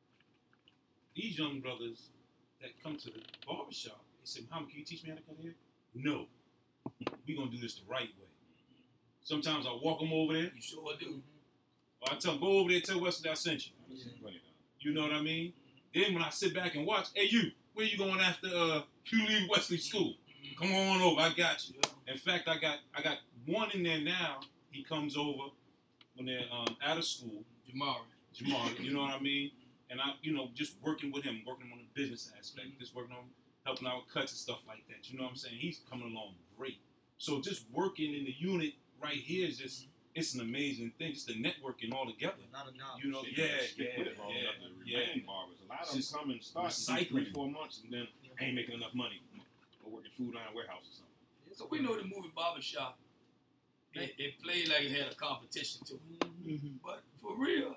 These young brothers that come to the barbershop, they say, Muhammad, can you teach me how to cut hair? No. We gonna do this the right way. Sometimes I walk them over there, You sure do. or I tell them, go over there and tell Wesley I sent you. This is plenty now. You know what I mean? Then when I sit back and watch, hey you, where you going after uh, you leave Wesley school? Come on over, I got you. Yeah. In fact, I got I got one in there now. He comes over when they're um, out of school. Jamari. Jamal, you know what I mean? And I, you know, just working with him, working on the business aspect, just working on helping out with cuts and stuff like that. You know what I'm saying? He's coming along great. So just working in the unit right here is just, it's an amazing thing. Just the networking all together. Not a knowledge. You know, Shit, yeah, man, stick yeah, with it long yeah, enough to yeah. remain barbers. A lot of them Just come and start recycling. three, four months and then ain't making enough money. Go work at Food Iron Warehouse or something. So we know the movie Barbershop, it, it played like it had a competition to it. Mm-hmm. But for real,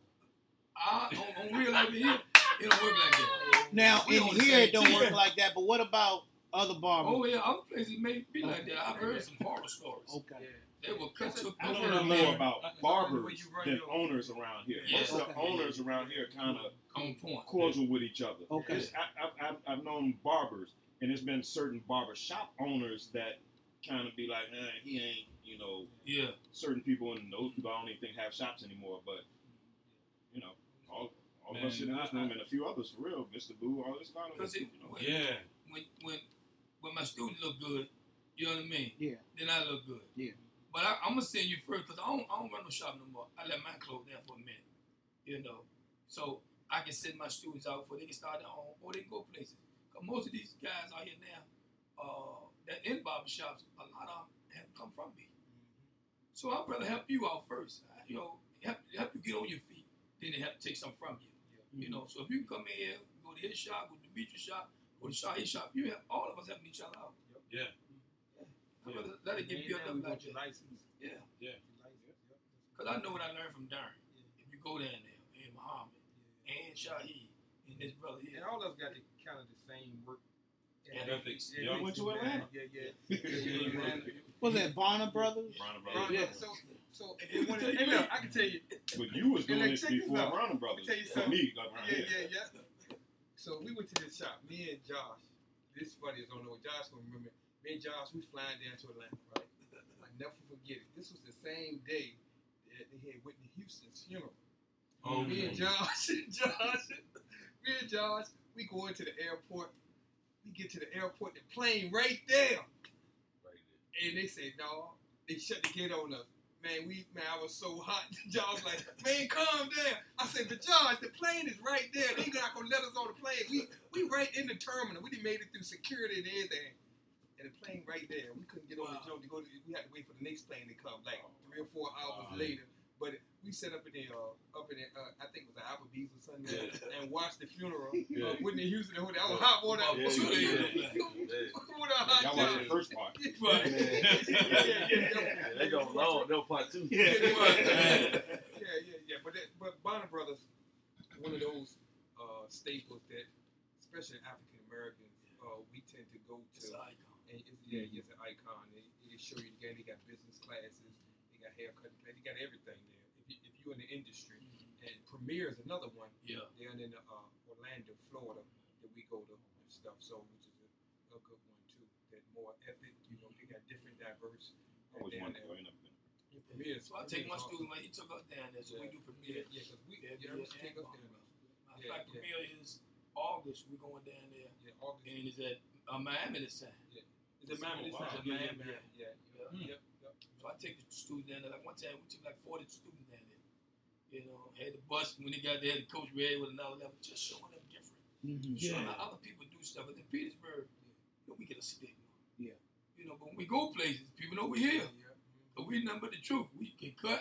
I, on, on real life here, it don't work like that. Now We in on the here same it don't team. work like that. But what about other barbers? Oh yeah, other places may be like that. I've heard some horror stories. Okay. They will cut your I throat know in more there about That's barbers the way you run than your- owners around here. Yeah. Most of the Okay. owners around here kind of on point. cordial with each other. Okay. It's- I, I, I've, I've known barbers, and there's been certain barber shop owners that kind of be like, eh, he ain't, you know, Yeah. certain people, and those people I don't even think have shops anymore. But you know, all, all of Man, us in this I- room I- and a few others for real, Mister Boo, all this lot of Cause it, you know, when, Yeah. when when when my students look good, you know what I mean? Yeah. Then I look good. Yeah. But I, I'm gonna send you first because I don't I don't run no shop no more. I let mine close down for a minute, you know, so I can send my students out before they can start their own or they can go places. Cause most of these guys out here now, uh, that in barbershops, a lot of them have come from me. So I'd rather help you out first, you know, help help you get on your feet, then they have to take something from you. You know, so if you can come in here, go to his shop, go to Demetrius' shop, go to Shahid's shop, you have all of us helping each other out. Yeah. I'd rather let it get built up like that. License. Yeah. Yeah. License, yep. Because I know what I learned from Darren. If you go down there, and Muhammad, and Shahid, and this brother And here. all of us got the, kind of the same work. Yeah. Ethics. Yeah, Y'all went to Atlanta? Yeah, yeah. yeah, yeah, yeah. Was that Bonner Brothers? Brown and Ron, Brothers. Yeah. So, so if you want to, hey, look, I can tell you. But you was And doing then this check this before out. Brown and Brothers. Let me tell you For something. me, like around Yeah, here. yeah, yeah. So we went to this shop. Me and Josh. This is funny. I don't know what Josh gonna remember. Me and Josh, we flying down to Atlanta, right? I never forget it. This was the same day that they had Whitney Houston's funeral. Oh, Me and Josh, Josh, me and Josh, we go into the airport. We get to the airport, the plane right there. And they say, no, they shut the gate on us. Man, we man, I was so hot. Josh like, man, calm down. I said, but Josh, the plane is right there. They not gonna let us on the plane. We we right in the terminal. We done made it through security and everything. And the plane right there. We couldn't get on the Wow. joke to go to. We had to wait for the next plane to come, like three or four hours Wow. later. But we set up in the uh, up in the, uh, I think it was the Applebee's or something, and watched the funeral Yeah. of Whitney Houston. I was hot water. Yeah, Two yeah, days. yeah, yeah. Water hot Y'all tub. watched the first part. Right. Yeah, yeah, yeah, yeah. Yeah, they go long. They'll part two. Yeah, Yeah. yeah, yeah, yeah. But that, but Bonner Brothers, one of those uh, staples that, especially African Americans, uh, we tend to go It's to. an icon. And it's, yeah, it's an icon. They, they show you again. They got business classes. They got haircut. They got everything there. If, you, if you're in the industry, and Premier is another one. Yeah. They're in uh, Orlando, Florida, that we go to and stuff. So, which is a, a good one too. That more ethic. You know, they got different, diverse. I always down wanted to go. there. I ain't never been. Yeah, Premier. So I take my Premier's student awesome. when he took us down there, so we do Yeah, premiere. yeah, because we, Yeah, yeah, yeah, yeah, take us and down. Matter of Yeah, fact, yeah. premiere is August. We're going down there, Yeah, August. and it's at uh, Miami this time. Is it Miami this Oh, wow. time? It's Yeah, Miami, yeah, yeah, yeah. Hmm. Yep, yep. So I take the students down there. Like one time, we took like forty students down there. You know, had the bus when they got there. The coach ready with another level, just showing them different. Mm-hmm. Showing how other people do stuff. But in Petersburg, you know, we get a stigma. Yeah. You know, but when we go places, people know we're here. Yeah. But we nothing but the truth. We can cut.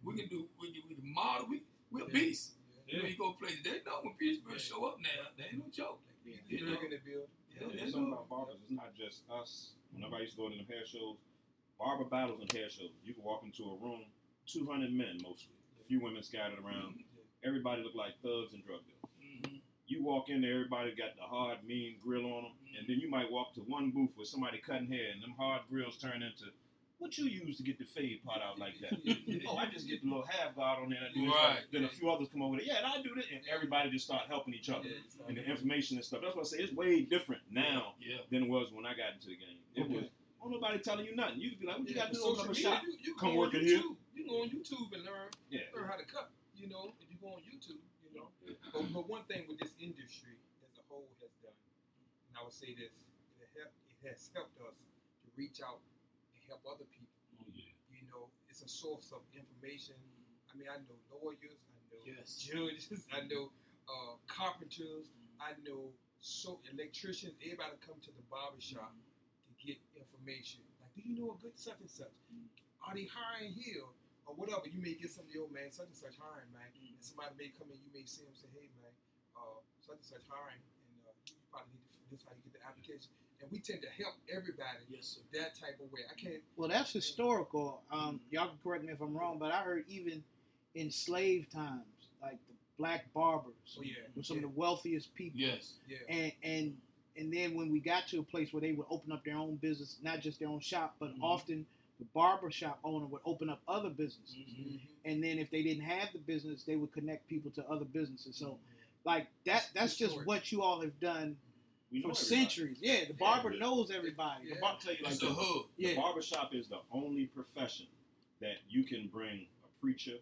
We can do, we can, we can model, we, we're Yeah. beasts. Yeah. When you go places, they know when Pittsburgh show up now, they ain't no joke. Yeah. You know? in the building. Yeah, Yeah, they something know. about barbers. It's not just us. Whenever I used to go to the hair shows, barber battles and hair shows. You can walk into a room, two hundred men mostly, a few women scattered around. Everybody look like thugs and drug dealers. Mm-hmm. You walk in there, everybody got the hard, mean grill on them, and then you might walk to one booth with somebody cutting hair, and them hard grills turn into, what you use to get the fade part out like that? Oh, I just get the little half guard on there. And I do this. Right. Then a few others come over there. Yeah, and I do this, and everybody just start helping each other. And the information and stuff. That's why I say it's way different now Yeah. than it was when I got into the game. It was, don't nobody telling you nothing. You could be like, what you Yeah, got to do? social Come a media, shop. You, you Come go work on in here. YouTube. You go on YouTube and learn Yeah. learn how to cut. You know, if you go on YouTube, you know. But, but one thing with this industry as a whole has done, and I would say this, it, help, it has helped us to reach out and help other people. Oh, yeah. You know, it's a source of information. I mean, I know lawyers, I know Yes. judges, I know uh, carpenters, I know so electricians. Everybody come to the barber shop to get information. Like, do you know a good such and such? Are they hiring here or whatever? You may get some of your man such and such hiring, man. And somebody may come in, you may see them say, hey, man, uh, such and such hiring, and uh, you probably need to, this is how you get the application. And we tend to help everybody Yes, sir. that type of way. I can't. Well, that's historical. Um, y'all can correct me if I'm wrong, but I heard even in slave times, like the black barbers Oh yeah, were some yeah, of the wealthiest people. Yes. yeah. And and and then when we got to a place where they would open up their own business, not just their own shop, but Mhm. often the barber shop owner would open up other businesses. Mm-hmm. And then if they didn't have the business, they would connect people to other businesses. So like that that's just Sure. what you all have done We know for everybody. centuries. Yeah, the barber Yeah. knows everybody. Yeah. The bar- tell you like It's a this, hood. the Yeah. barbershop is the only profession that you can bring a preacher,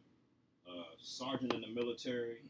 a sergeant in the military,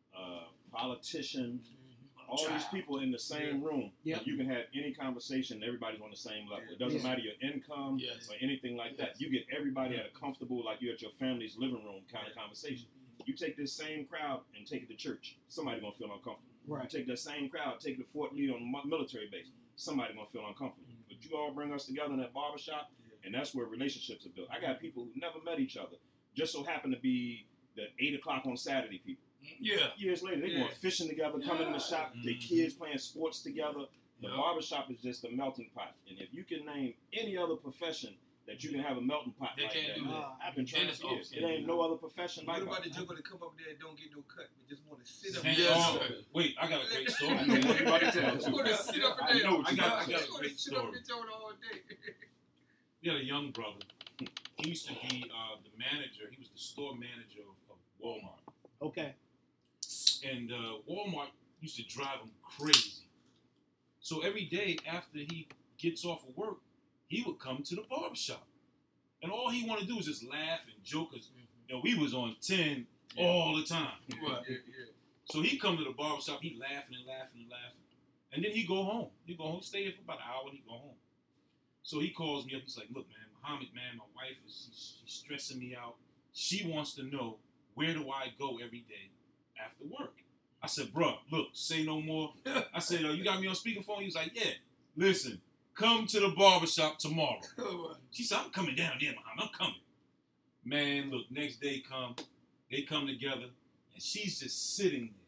a politician, all these people in the same room. Yep. And you can have any conversation. Everybody's on the same level. It doesn't Yeah. matter your income Yes. or anything like that. Yes. You get everybody at a comfortable, like you're at your family's living room kind of conversation. You take this same crowd and take it to church. Somebody's gonna feel uncomfortable. You Right. take that same crowd, take it to Fort Lee on the mi- military base. Somebody's gonna feel uncomfortable. But you all bring us together in that barbershop, and that's where relationships are built. I got people who never met each other, just so happen to be the eight o'clock on Saturday people. Yeah. Years later, they Yeah. going fishing together, coming in the shop, their Mhm. kids playing sports together. The Yeah. barbershop is just a melting pot. And if you can name any other profession that you can have a melting pot They like can't that, do that. Uh, I've been trying Dennis for years. Oaks It can't ain't do no that. other profession What like about the that. joker that come up there and don't get no cut, but just want to sit up Yes, there? Oh, sir. wait, I got a great story. I know what you're about to tell, I'm too. going to sit up I there. know what I you're got- about I to got say. a I'm great going to sit up story. there Joker all day. We had a young brother. He used to be uh, the manager. He was the store manager of, of Walmart. Okay. And uh, Walmart used to drive him crazy. So every day after he gets off of work, he would come to the barbershop. And all he wanted to do was just laugh and joke. Cause, you know, we was on ten all the time. Right. Yeah, yeah. So he come to the barbershop, he laughing and laughing and laughing. And then he go home. He go home, stay here for about an hour, and he go home. So he calls me up. He's like, look, man, Muhammad, man, my wife is she's, she's stressing me out. She wants to know, where do I go every day after work? I said, bro, look, say no more. I said, oh, you got me on speakerphone? He was like, yeah. Listen, come to the barbershop tomorrow. She said, I'm coming down there, Muhammad. I'm coming. Man, look, next day come. They come together, and she's just sitting there.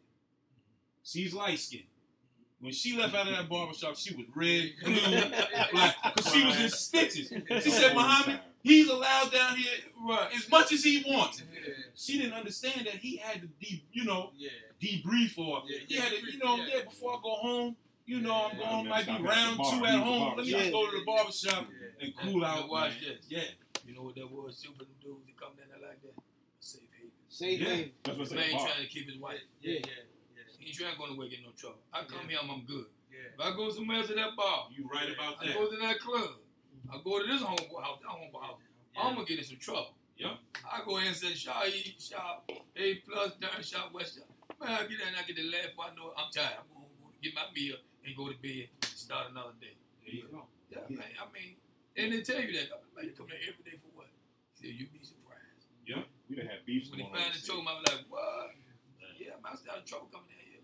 She's light-skinned. When she left out of that barbershop, she was red, blue, black, because she was in stitches. She said, Muhammad, he's allowed down here Right. as much as he wants. Yeah, She didn't understand that he had to, de- you know, yeah. debrief or Yeah, he had to, you know, yeah. yeah, before I go home, you know, I'm Yeah. going, might be Stop at the round bar. two Leave at the home. Let me barbershop. just go to the barbershop Yeah. and cool Now out. watch man. this. Yeah. You know what that was? Super dudes that come down there like that. Safe haven. Safe Yeah. haven. That's what I Man said. ain't Bar. trying to keep his wife. Yeah, yeah, yeah. He ain't trying to go nowhere get no trouble. I come Yeah. here, I'm good. Yeah. If I go somewhere else to that bar, You right about I that. go to that club, I go to this homeboy house, that homeboy house, I'm gonna get in some trouble. Yep. I go in and say, Shaw E, Shaw A plus, darn Shaw West Shaw. Man, I get there and I get the laugh. I know I'm tired. I'm gonna go get my meal and go to bed and start another day. There you go. Yeah, man. I mean, and they tell you that. Man, you come there every day for what? He said, you'd be surprised. Yep. We done had beefs When he going on. finally told me, I was like, what? Yeah, man, I started trouble coming in here.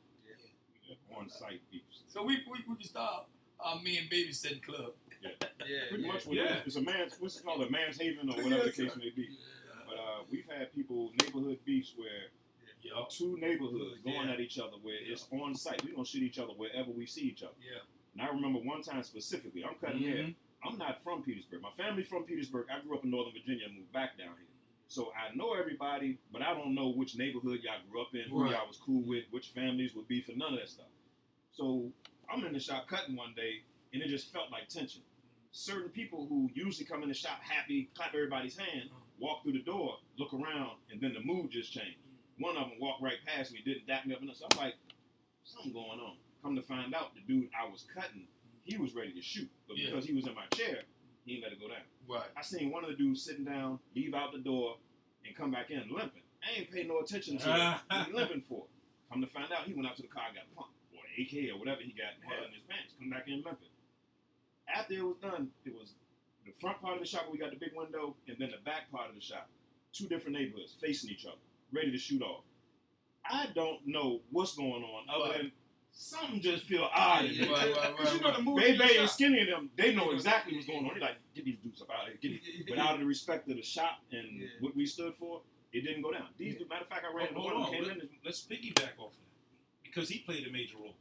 On site beefs. So we we, we can start our me and babysitting club. Yeah, Pretty yeah. much what Yeah. it is. It's a man's, what's it called, a man's haven or whatever the Yes, case sir. may be. But uh, uh, we've had people neighborhood beefs where Yup. two neighborhoods Yeah. going at each other where Yeah. it's on site. We're gonna shoot each other wherever we see each other. Yeah. And I remember one time specifically, I'm cutting hair. Mhm. I'm not from Petersburg. My family's from Petersburg. I grew up in Northern Virginia and moved back down here. So I know everybody, but I don't know which neighborhood y'all grew up in, who Right. y'all was cool with, which families would be for none of that stuff. So I'm in the shop cutting one day, and it just felt like tension. Certain people who usually come in the shop happy, clap everybody's hand, walk through the door, look around, and then the mood just changed. One of them walked right past me, didn't dap me up, and so I'm like, something going on. Come to find out, the dude I was cutting, he was ready to shoot, but Yeah. because he was in my chair, he didn't let it go down. Right. I seen one of the dudes sitting down, leave out the door, and come back in limping. I ain't paid no attention to it. What he limping for? Come to find out, he went out to the car, got pumped, or A K or whatever he got had in his pants. Come back in limping. After it was done, it was the front part of the shop where we got the big window, and then the back part of the shop. Two different neighborhoods facing each other, ready to shoot off. I don't know what's going on, other Right. than something just feel odd. in Yeah, it. Right, right, Because you right, know right. the movie Bay in the Bay and shop. Skinny and them, they know exactly what's going on. They're like, get these dudes up out of here. Get these. But out of the respect of the shop and Yeah. what we stood for, it didn't go down. These, matter of fact, I ran into Hold one on, who came let, in. let's piggyback off of that because he played a major role.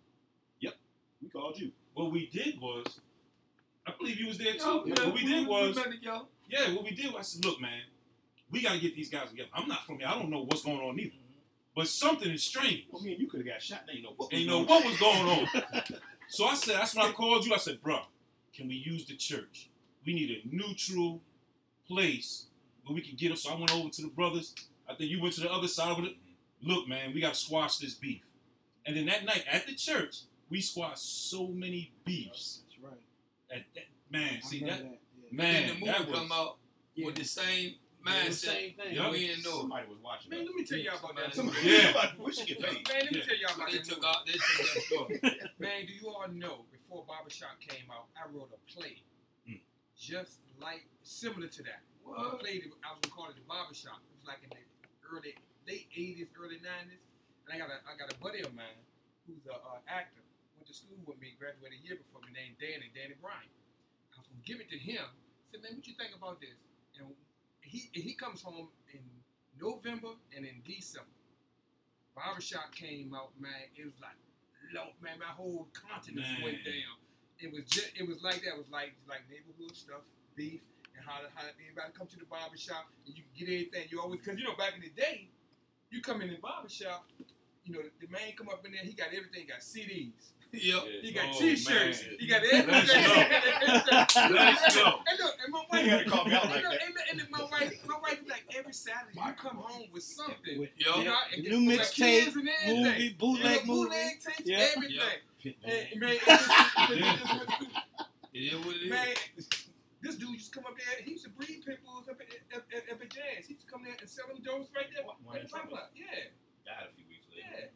We called you. What we did was, I believe you was there too. Yo, yeah, what we did was, been together. yeah, what we did was, I said, look, man, we got to get these guys together. I'm not from here. I don't know what's going on either. But something is strange. Well, me and you could have got shot. They ain't know what was Ain't know going what was going on. So I said, that's when I called you. I said, bro, can we use the church? We need a neutral place where we can get them. So I went over to the brothers. I think you went to the other side with it. Look, man, we got to squash this beef. And then that night at the church, we squashed so many beefs. That's right. At that, man, I see remember that? that. Yeah. Then Man, the movie that was, come out Yeah. with the same Yeah, the mindset. same thing. Yup. We didn't know. Somebody was watching. Man, us. let me tell y'all about that. Somebody- movie. Yeah. we should get Man, paid. let me Yeah. tell y'all about They that took movie. out. They took that story. Man, do you all know before Barbershop came out, I wrote a play Mm. just like similar to that. I What? played it, I was gonna call it the Barbershop. It was like in the early, late eighties, early nineties. And I got a, I got a buddy of mine who's a uh, actor. Went to school with me, graduated a year before me, named Danny, Danny Bryan. I was gonna give it to him. I said, man, what you think about this? And he he comes home in November and in December. Barbershop came out, man. It was like, Lord, man, my whole continent Man. went down. It was just, it was like that. It was like like neighborhood stuff, beef, and how how everybody come to the barbershop and you can get anything. You always, because you know back in the day, you come in the barbershop, you know the, the man come up in there, he got everything. He got C Ds, Yep. he got Oh, T-shirts, man. he got Let's everything. go. Let's go. And look, and my You wife, gotta call me out and like look, that. and, and my wife, my wife is like every Saturday you come home with something. With- Yo. You know, and The get- new with mixtape, kids and everything. movie, bootleg you know, movie. bootleg tapes, Yeah. everything. Pitbull. And, man, it just, it just went through. It is what it is. Man, this dude used to come up there. He used to breed pit bulls up at, at, at, at the jazz. He used to come there and sell them doors right there. What, Right in the parking lot. Yeah, Died a few weeks later.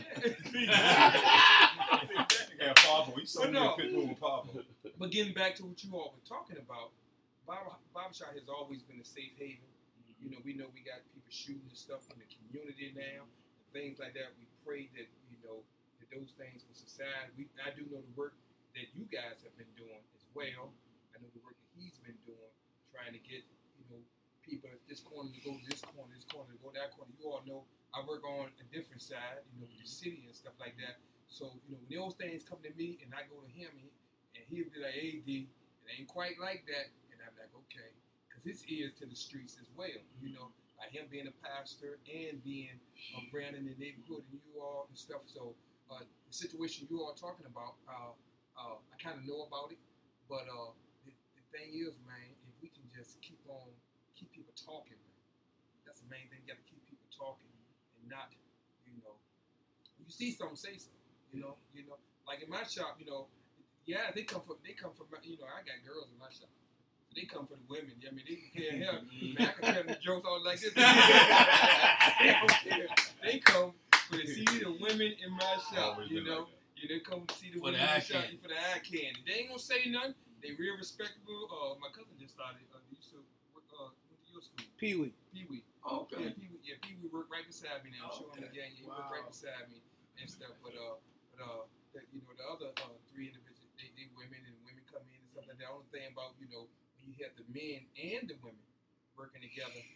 yeah. Yeah, powerful. He's so But no. good, pitbull, powerful. But getting back to what you all were talking about, Barber, Barbershop has always been a safe haven. You know, we know we got people shooting and stuff in the community now, and things like that. We pray that, you know, that those things will subside. We, I do know the work that you guys have been doing as well. I know the work that he's been doing, trying to get, you know, people at this corner to go to this corner, this corner to go to that corner. You all know I work on a different side, you know, with the city and stuff like that. So, you know, when those things come to me and I go to him and, and he'll be like, A D, it ain't quite like that. And I'm like, okay. Because his ears to the streets as well, you know, like him being a pastor and being um, around in the neighborhood and you all and stuff. So uh, the situation you all talking about, uh, uh, I kind of know about it. But uh, the, the thing is, man, if we can just keep on, keep people talking, man. That's the main thing. You got to keep people talking and not, you know, when you see something, say something. You know, you know, like in my shop, you know, yeah, they come from, they come from, you know, I got girls in my shop. They come for the women. I mean, they care hell. Man, I can tell the jokes all like this. They don't care. They come for to see the women in my shop. Always You been know, like that. you know, they come to see the For women the in eye my shop candy. for the eye candy. They ain't gonna say nothing. They real respectable. Uh, my cousin just started. Uh, they used to work, uh, went to your school. Pee Wee. Pee Wee. Okay. Yeah, Pee Wee. Yeah, Pee Wee worked right beside me now. Showing Okay. the gang. He Wow. worked right beside me and stuff. But uh, but uh, the, you know, the other uh, three individuals, they, they women and women come in and stuff like that. The only thing about, you know, when you have the men and the women working together, you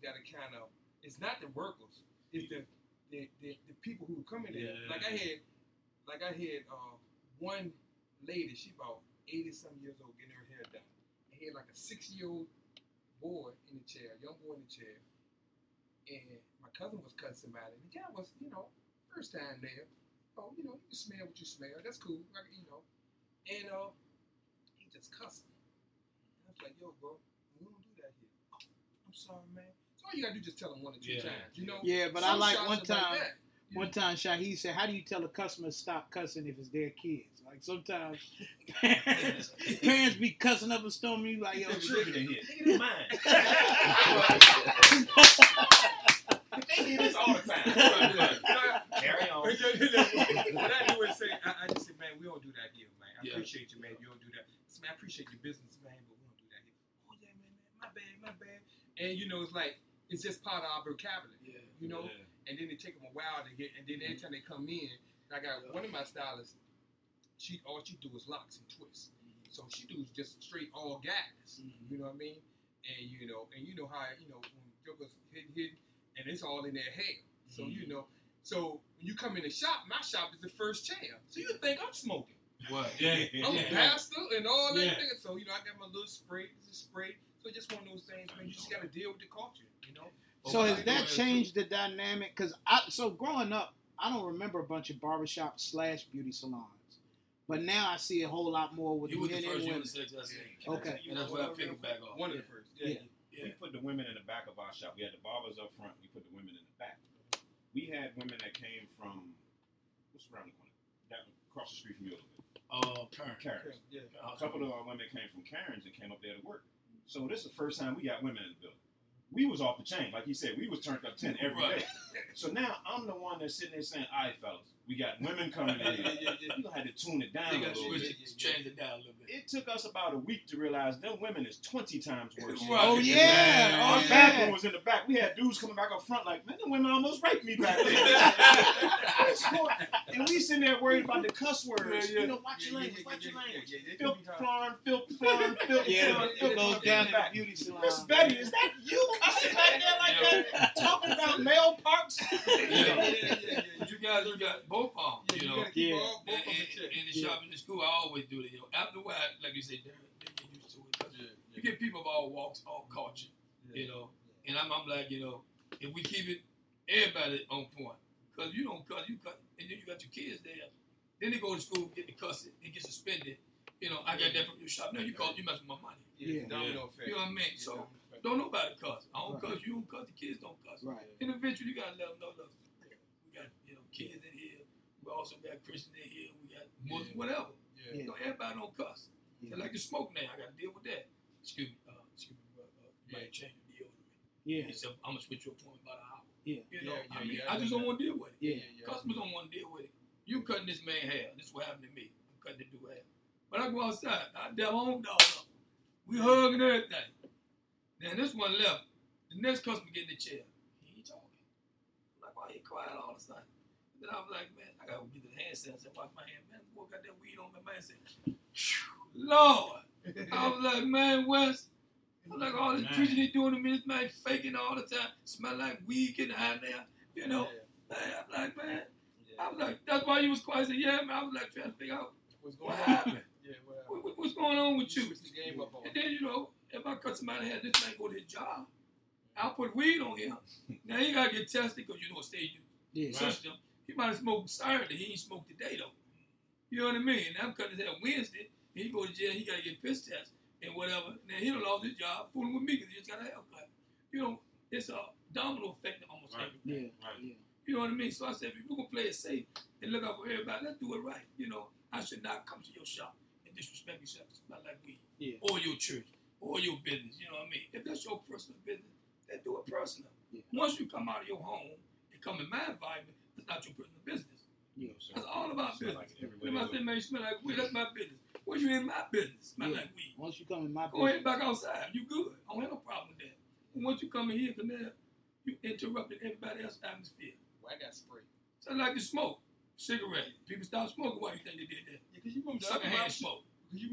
got to kind of. It's not the workers. It's the the, the, the people who come in there. Yeah. Like I had, like I had uh, one lady. She about eighty some years old, getting her hair done. I had like a six year old boy in the chair, young boy in the chair, and my cousin was cutting somebody. The guy was, you know, first time there. Oh, you know, you can smell what you smell. That's cool, like, you know. And uh, he just cussed me. I was like, yo, bro, we don't do that here. Oh, I'm sorry, man. So all you gotta do is just tell him one or two Yeah. times, you know. Yeah, but Some I like shops one are time. Like that, you One know? time, Shaheed said, "How do you tell a customer to stop cussing if it's their kids?" Like sometimes parents, parents be cussing up a storm. You like, yo, It's tripping in here. Nigga, this mine. They hear this all the time. Carry on. What I do is say, I, I just say, man, we don't do that here, man. I Yeah. appreciate you, man. You don't do that. I say, man, I appreciate your business, man, but we don't do that here. Oh yeah, man, man, my bad, my bad. And you know, it's like it's just part of our vocabulary, Yeah. you know. Yeah. And then it take them a while to get, and then every time they come in, I got one of my stylists. She all she do is locks and twists. So she do is just straight all gas. Mhm. You know what I mean? And you know, and you know how you know when jokers hit hit, and it's all in their hair. So you know, so when you come in the shop, my shop is the first chair. So you think I'm smoking? What? Yeah. I'm Yeah. a pastor and all that Yeah. thing. So you know, I got my little spray, this is spray. So just one of those things, man. You just got to deal with the culture, you know. So Okay. has that changed the dynamic? Because I so growing up, I don't remember a bunch of barbershop slash beauty salons, but now I see a whole lot more with You was the men first and women. unisex I seen. Okay. And that's where I pick it back off. One of the first. Yeah. Yeah. Yeah. We put the women in the back of our shop. We had the barbers up front. We put the women in the back. We had women that came from what's around the corner, down across the street from you a little bit. Uh, Karen. Karen's. Yeah. A couple of our women came from Karen's and came up there to work. So this is the first time we got women in the building. We was off the chain, like he said. We was turned up ten every Right. day. So now I'm the one that's sitting there saying, "All right, fellas, we got women coming in here. Yeah, yeah, yeah. You gonna have to tune it down They a got little switch bit." it, change it down a little bit. It took us about a week to realize them women is twenty times worse. Right. Oh yeah, Our oh yeah. bathroom was in the back. We had dudes coming back up front like, man, the women almost raped me back there. And we sitting there worried about the cuss words. Yeah, yeah. You know, watch your Yeah, language, yeah, watch yeah, your yeah, language. yeah, yeah, it Filth can be hard. farm, filth farm, filth Yeah, farm, it filth goes farm. down to the back. beauty salon. Miss Betty, is that you cussing back there like that? Talking about male parts? Yeah, yeah, yeah, yeah. But you guys, you got both of them, Yeah, you you know. gotta keep Yeah. all both And, of them in and, check. in the Yeah. shop, in the school, I always do that. You know, after a while, like you said, they, they get used to it. 'Cause Yeah, You get people of all walks, all culture, you know. And I'm, I'm like, you know, if we keep it, everybody on point. Because you don't cuss, you cut, and then you got your kids there. Then they go to school, get the cussing, and get suspended. You know, I got that from your shop. No, you call, you mess with my money. Yeah, Yeah. domino effect. You know what I mean? Yeah, So, domino effect. don't nobody cuss. I don't Right. cuss, you don't cuss, the kids don't cuss. Right. And eventually you gotta let them know, look, we got, you know, kids in here. We also got Christians in here. We got Muslims, Yeah. whatever. Yeah. You know, everybody don't cuss. Yeah. They like to smoke now. I gotta deal with that. Excuse me, uh, excuse me, bro. Uh, you might change the deal with me. Yeah, He said, I'm gonna switch your point about an hour. Yeah. You know, Yeah, I yeah, mean, yeah, I just I don't know want to deal with it. yeah. yeah. Customers don't want to deal with it. You cutting this man hair. This is what happened to me. I'm cutting the dude hair. But I go outside. I damn home dog up. We hugging everything. Then this one left. The next customer get in the chair. He ain't talking. I'm like, why you quiet all the time? Then I was like, man, I gotta get the hand sanitizer. Wash my hand. Man, boy got that weed on my man. Said, Lord. I was like, man, Wes. I was like, all this Man. preaching they doing to me, this man faking all the time. Smell like weed getting high there. You know. Man, I'm like, man. I was like, that's why you was quiet. I said, yeah, man. I was like, trying to figure out What's going what on? happened. Yeah, what happened? What, what- what's going on with you? Switch the game up on. And then, you know, if I cut somebody head, this man go to his job. I'll put weed on him. Now he got to get tested because, you know, state Yeah. system. He might have smoked Saturday. He ain't smoked today, though. You know what I mean? And I'm cutting his head Wednesday. And he go to jail. He got to get piss test and whatever. Now he done lost his job fooling with me because he just got a haircut. You know, it's a domino effect on almost Right. everything. Yeah. Right. Yeah. You know what I mean? So I said, if we're going to play it safe and look out for everybody, let's do it right. You know, I should not come to your shop and disrespect yourself to smell like weed. Yeah. Or your church. Or your business. You know what I mean? If that's your personal business, then do it personal. Yeah. Once you come out of your home and come in my environment, it's not your personal business. Yeah. That's all about Smell business. like it When everywhere I they say, man, you smell like weed, that's my business. When you in my business, smell Yeah. like weed. Once you come in my Go ahead business, back outside. You good. I don't have no problem with that. But once you come in here, come there, you interrupting everybody else's atmosphere. Well, I got spray. So I like to smoke. Cigarette. People stop smoking. Why you think they did that? Yeah, because you remember the Suck a other hand barber- smoke. Cause you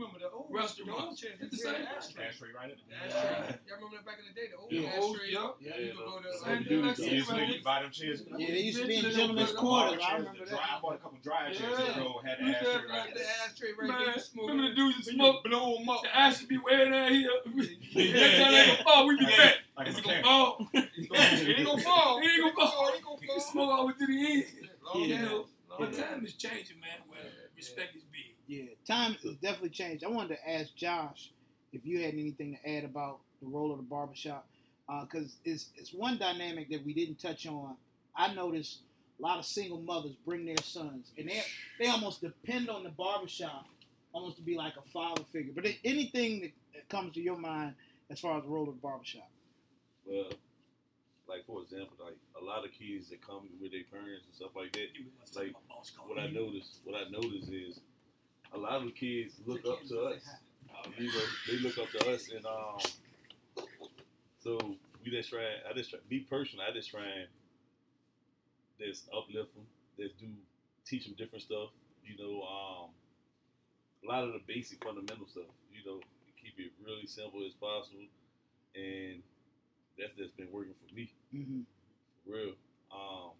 remember the old Restaurant. the old chairs? It's the Yeah, same. ashtray. Ashtray right in The there. ashtray. Y'all remember that back in the day? The old Yeah. ashtray. Yup. Yeah, Yeah, you could go to. Same uh, thing like You that. used to you buy them chairs. Yeah, they used to be in Eventually, gentlemen's they'll put it quarters. Dry I chairs, remember the dry- I that. bought a couple dry chairs Yeah. that go had the We ashtray had right like the there. ashtray right Man, there. You smoke. remember the dudes that Then smoke? you blow them up. The ash should be way down here. Yeah, That yeah. ain't gonna fall. We be Yeah. back. Like a It's mechanic. gonna fall. It ain't gonna fall. It ain't gonna fall. It ain't gonna fall. Smoke all the way to the end. Long You ass, know, long but ass. time is changing, man. Where Yeah, respect is big. Yeah, time has definitely changed. I wanted to ask Josh if you had anything to add about the role of the barbershop, because it's it's one dynamic that we didn't touch on. I noticed a lot of single mothers bring their sons, and they they almost depend on the barbershop almost to be like a father figure. But anything that, that comes to your mind as far as the role of the barbershop? Well, like for example, like a lot of kids that come with their parents and stuff like that. Give me one Like, second, my boss calling What I me. noticed, what I noticed is a lot of the kids look up to us. You know, they look up to us, and um, so we just try. I just try. Me personally, I just try and just uplift them. Just do teach them different stuff. You know, um, a lot of the basic fundamental stuff. You know, keep it really simple as possible, and that's just been working for me, Mm-hmm. for real. Um,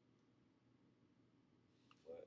but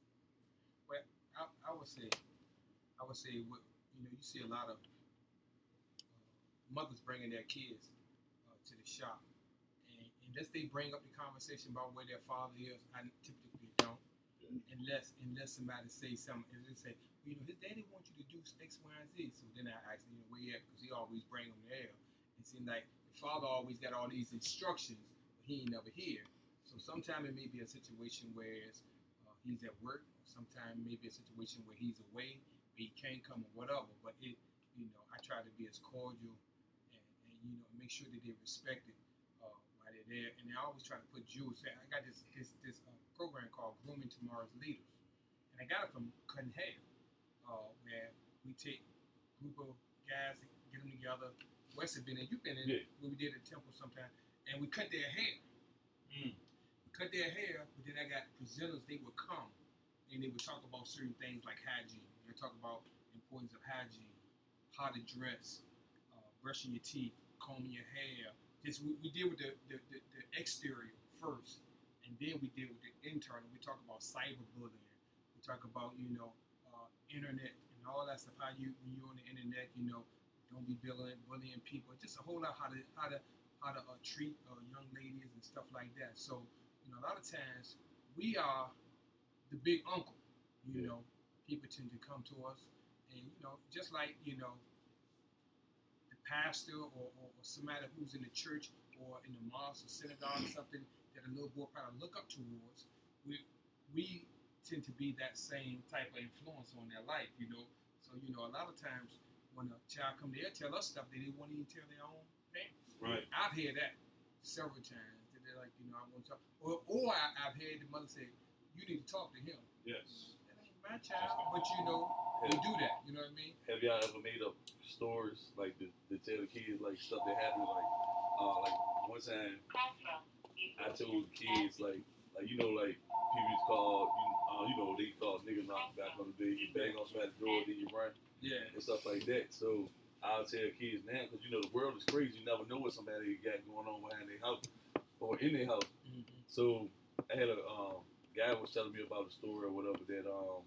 I, I would say, I would say, what you know, you see a lot of uh, mothers bringing their kids uh, to the shop, and unless they bring up the conversation about where their father is, I typically don't. Unless, unless somebody say something, and they say, well, you know, his daddy wants you to do X, Y, and Z. So then I ask, you know, where you at? Because he always bring them there. It seems like the father always got all these instructions, but he ain't never here. So sometimes it may be a situation where it's, uh, he's at work. Sometimes maybe a situation where he's away, but he can't come or whatever. But it, you know, I try to be as cordial and, and you know, make sure that they respect it uh, while they're there. And I always try to put jewels. I got this this this uh, program called Grooming Tomorrow's Leaders, and I got it from Cutting Hair, uh, where we take a group of guys and get them together. Wes has been in, you've been in, Yeah. where we did at Temple sometime, and we cut their hair. Mm. Cut their hair, but then I got presenters, they would come and they would talk about certain things like hygiene. They talk about the importance of hygiene, how to dress, uh, brushing your teeth, combing your hair. Just we, we deal with the, the, the, the exterior first, and then we deal with the internal. We talk about cyberbullying. We talk about, you know, uh, internet and all that stuff. How you, when you're on the internet, you know, don't be bullying, bullying people. Just a whole lot how to how to how to uh, treat uh, young ladies and stuff like that. So, you know, a lot of times we are the big uncle. You Yeah. know, people tend to come to us, and you know, just like you know, the pastor or, or, or somebody who's in the church or in the mosque or synagogue or something that a little boy probably look up towards. We we tend to be that same type of influence on their life. You know, so you know, a lot of times when a child come there, tell us stuff that they won't even tell their own parents. Right. I've heard that several times. That they're like, you know, I want to talk. Or, or I, I've heard the mother say, you need to talk to him. Yes. That ain't my child. But, you know, they do that. You know what I mean? have y'all ever made up stories like to, to tell the kids like stuff that happened? Like, uh, like one time I told the kids like, like you know, like people used to call, you, uh, you know, they call nigga knock back on the day. You bang on somebody's door, then you run Yeah. and stuff like that. So I'll tell kids now because you know the world is crazy. You never know what somebody got going on behind their house or in their house. Mm-hmm. So I had a um, guy was telling me about a story or whatever that um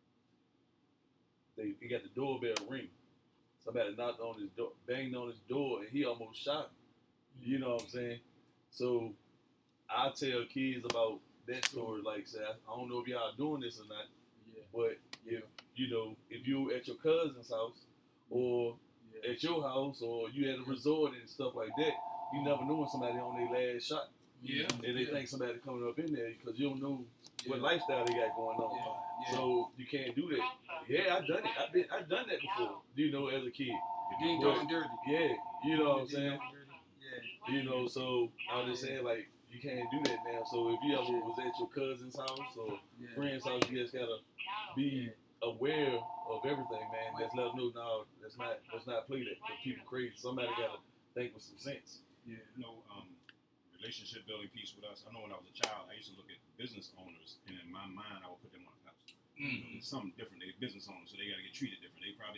they he got the doorbell ring. Somebody knocked on his door, banged on his door, and he almost shot him. You know what I'm saying? So I tell kids about that story. Like, say, I don't know if y'all doing this or not, Yeah. but if you know, if you at your cousin's house or Yeah. at your house or you at a resort and stuff like that, you never know when somebody on their last shot. Yeah. And they Yeah. think somebody coming up in there because you don't know what Yeah. lifestyle they got going on. Yeah. Yeah. So you can't do that. Yeah, I've done it. I've been I've done that before. You know, as a kid. You ain't But- doing dirty. Yeah, you know what I'm You saying? ain't doing dirty. Yeah. You know, so I was just saying like you can't do that now. So if you ever was at your cousin's house or Yeah. friend's house, you just gotta be aware of everything, man. Just let them know now. Let's not let's not play that. 'Cause people crazy. Somebody gotta think with some sense. Yeah. You know, um, relationship building piece with us. I know when I was a child, I used to look at business owners, and in my mind, I would put them on a pedestal. You know, Mm. it's something different. They're business owners, so they got to get treated different. They probably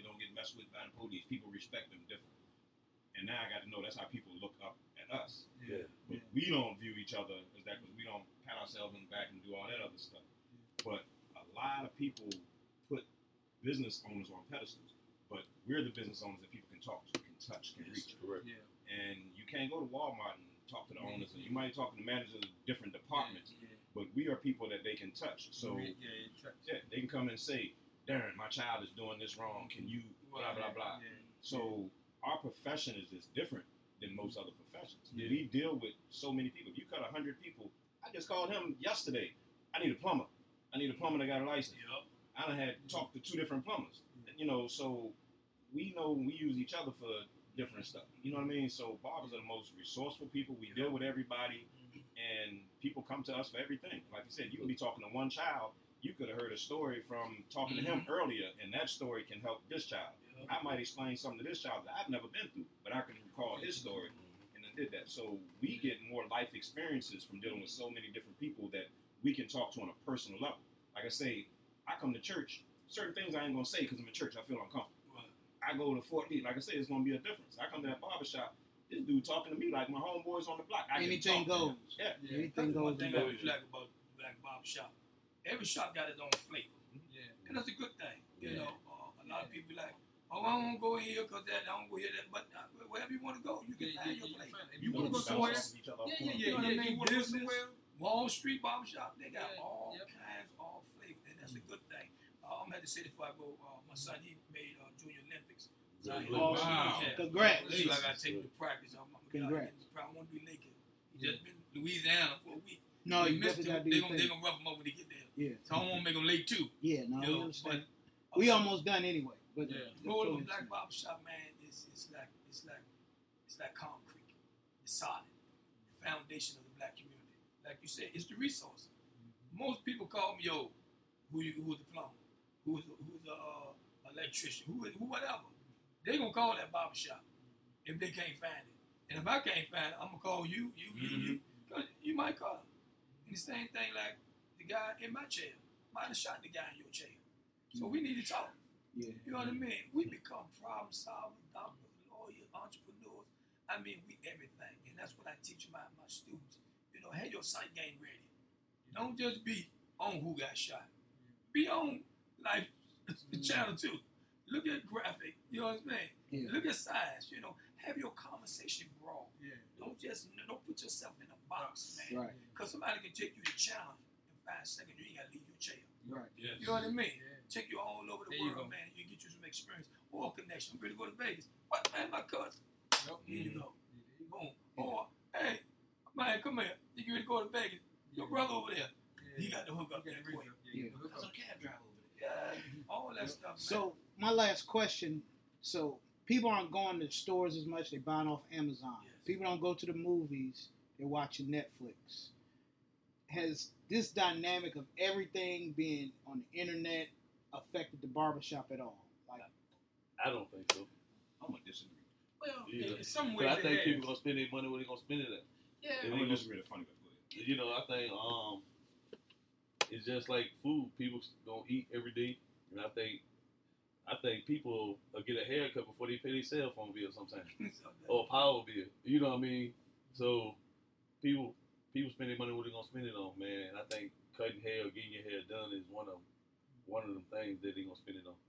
mess with by the police. People respect them different. And now I got to know that's how people look up at us. Yeah. But we don't view each other as that because we don't pat ourselves on the back and do all that other stuff. But a lot of people put business owners on pedestals. But we're the business owners that people can talk to, can touch, can reach. Correct. Yeah. And you can't go to Walmart and talk to the owners. And you might talk to the managers of different departments. Yeah. But we are people that they can touch. So yeah, yeah, yeah, they can come and say, Darren, my child is doing this wrong. Can you blah, blah, blah. Yeah. So our profession is just different than most other professions. Yeah. We deal with so many people. If you cut one hundred people, I just called him yesterday. I need a plumber. I need a plumber that got a license. Yep. I done had talked to two different plumbers. You know, so we know we use each other for different stuff. You know what I mean? So barbers are the most resourceful people. We deal with everybody, and people come to us for everything. Like you said, you can be talking to one child. You could have heard a story from talking to him earlier, and that story can help this child. I might explain something to this child that I've never been through, but I can recall his story, and I did that. So we get more life experiences from dealing with so many different people that we can talk to on a personal level. Like I say, I come to church. Certain things I ain't gonna say because I'm in church. I feel uncomfortable. I go to Fort Lee. Like I say, it's gonna be a difference. I come to that barbershop. This dude talking to me like my homeboys on the block. I can Anything talk to him. goes. Yeah. Yeah. Anything That's the one goes. thing in I there. really like about the black barber shop. Every shop got its own flavor, Yeah. and that's a good thing. You Yeah. know, uh, a lot of people like, oh, I don't go here because that, I don't go here that, but uh, wherever you want to go, you can Yeah, find yeah, your yeah, place. fine. If you want to go bounce somewhere, off of each other. yeah, yeah, You yeah, know what I yeah. mean? You want to go Business. somewhere, Wall Street barbershop, they got Yeah, all yep. kinds, all flavors, and that's a good thing. Uh, I'm had to say this before I go. Uh, my son, he made uh, Junior Olympics. Right. Wow. Yeah. Congrats. So I got to take him to practice. I'm, I'm Congrats. I want to be Lincoln. He just been in Louisiana for a week. No, They you missed definitely him. got to do They your gonna, they thing. gonna rough him up when they get there. Yeah. So I don't want to make them late too. Yeah, no, You we know, understand. but, We uh, almost done anyway. But Yeah. the Role of a focus- black barber shop, man, is it's like it's like it's like concrete. It's solid. The foundation of the black community. Like you said, it's the resource. Most people call me, yo, who you who's the plumber? Who's the who's the uh, electrician? Who is who whatever. They gonna call that barber shop if they can't find it. And if I can't find it, I'm gonna call you, you, you, you. Cause you might call him. And the same thing like the guy in my chair. Might have shot the guy in your chair. So we need to talk. Yeah. You know what I mean? We become problem solvers, doctors, lawyers, entrepreneurs. I mean, we everything. And that's what I teach my, my students. You know, have your sight game ready. Don't just be on who got shot. Be on like channel two. Look at graphic. You know what I'm saying? Yeah. Look at size. You know, have your conversation broad. yeah, Don't just don't put yourself in a box, man. Right. Because somebody can take you to challenge in five seconds. You ain't gotta leave your chair. Right. Yes. You know what I mean? yeah. Take you all over the There you world, go. man. You get you some experience or a connection. I'm ready to go to Vegas. What, man? My cousin. Yep. Here you go. Yeah. Boom. Or, hey, man, come here. You get ready to go to Vegas. Your brother over there. He got the hook up there quick. Yeah. That's a cab driver over there. Yeah. All that stuff, man. So my last question. So people aren't going to stores as much. They're buying off Amazon. Yes. People don't go to the movies. They're watching Netflix. Has this dynamic of everything being on the internet affected the barbershop at all? Like, I don't think so. I'm gonna disagree. Well, Yeah. in some But ways, I think it people has. gonna spend their money where they gonna spend it at. Yeah. And I'm they gonna go- disagree. The funny, but go ahead. You know, I think um, it's just like food. People gonna eat every day, and I think, I think people will get a haircut before they pay their cell phone bill sometimes, or a power bill. You know what I mean? So people, people spend their money where they gonna spend it on, man. And I think cutting hair or getting your hair done is one of one of them things that they gonna spend it on.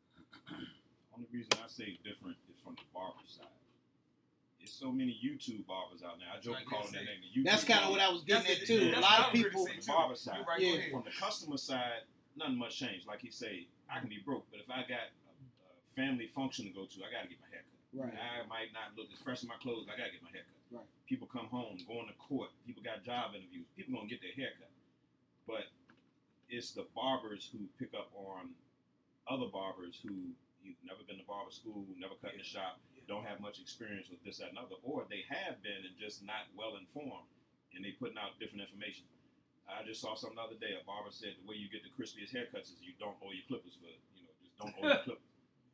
Only reason I say different is from the barber side. There's so many YouTube barbers out now. I joke Right, calling yes, that name the YouTube. that's kind of barber. what I was getting That's at it. too. That's A what lot I of was gonna people. say, too. barber side. You're right, Yeah. go ahead. From the customer side, nothing much changed. Like he say, I can be broke, but if I got a, a family function to go to, I gotta get my hair cut. Right. I might not look as fresh in my clothes. I gotta get my hair cut. Right. People come home, going to court. People got job interviews. People gonna get their hair cut. But it's the barbers who pick up on other barbers who you've never been to barber school, never cut in the shop, don't have much experience with this, that, and other, or they have been and just not well informed, and they putting out different information. I just saw something the other day. A barber said the way you get the crispiest haircuts is you don't oil your clippers for, you know, just don't oil your clippers.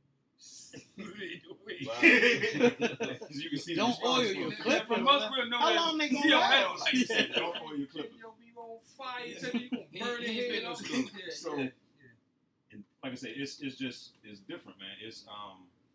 As you can see, the Don't response oil was- your Yeah, clippers. from us, we'll know How that. long they gonna He a last? metal like He that. said, don't oil your clippers. You'll be on fire. You said you gonna He- burn he the ain't head been no off. school. Yeah, So, yeah. and like I say, it's it's just it's different, man. It's um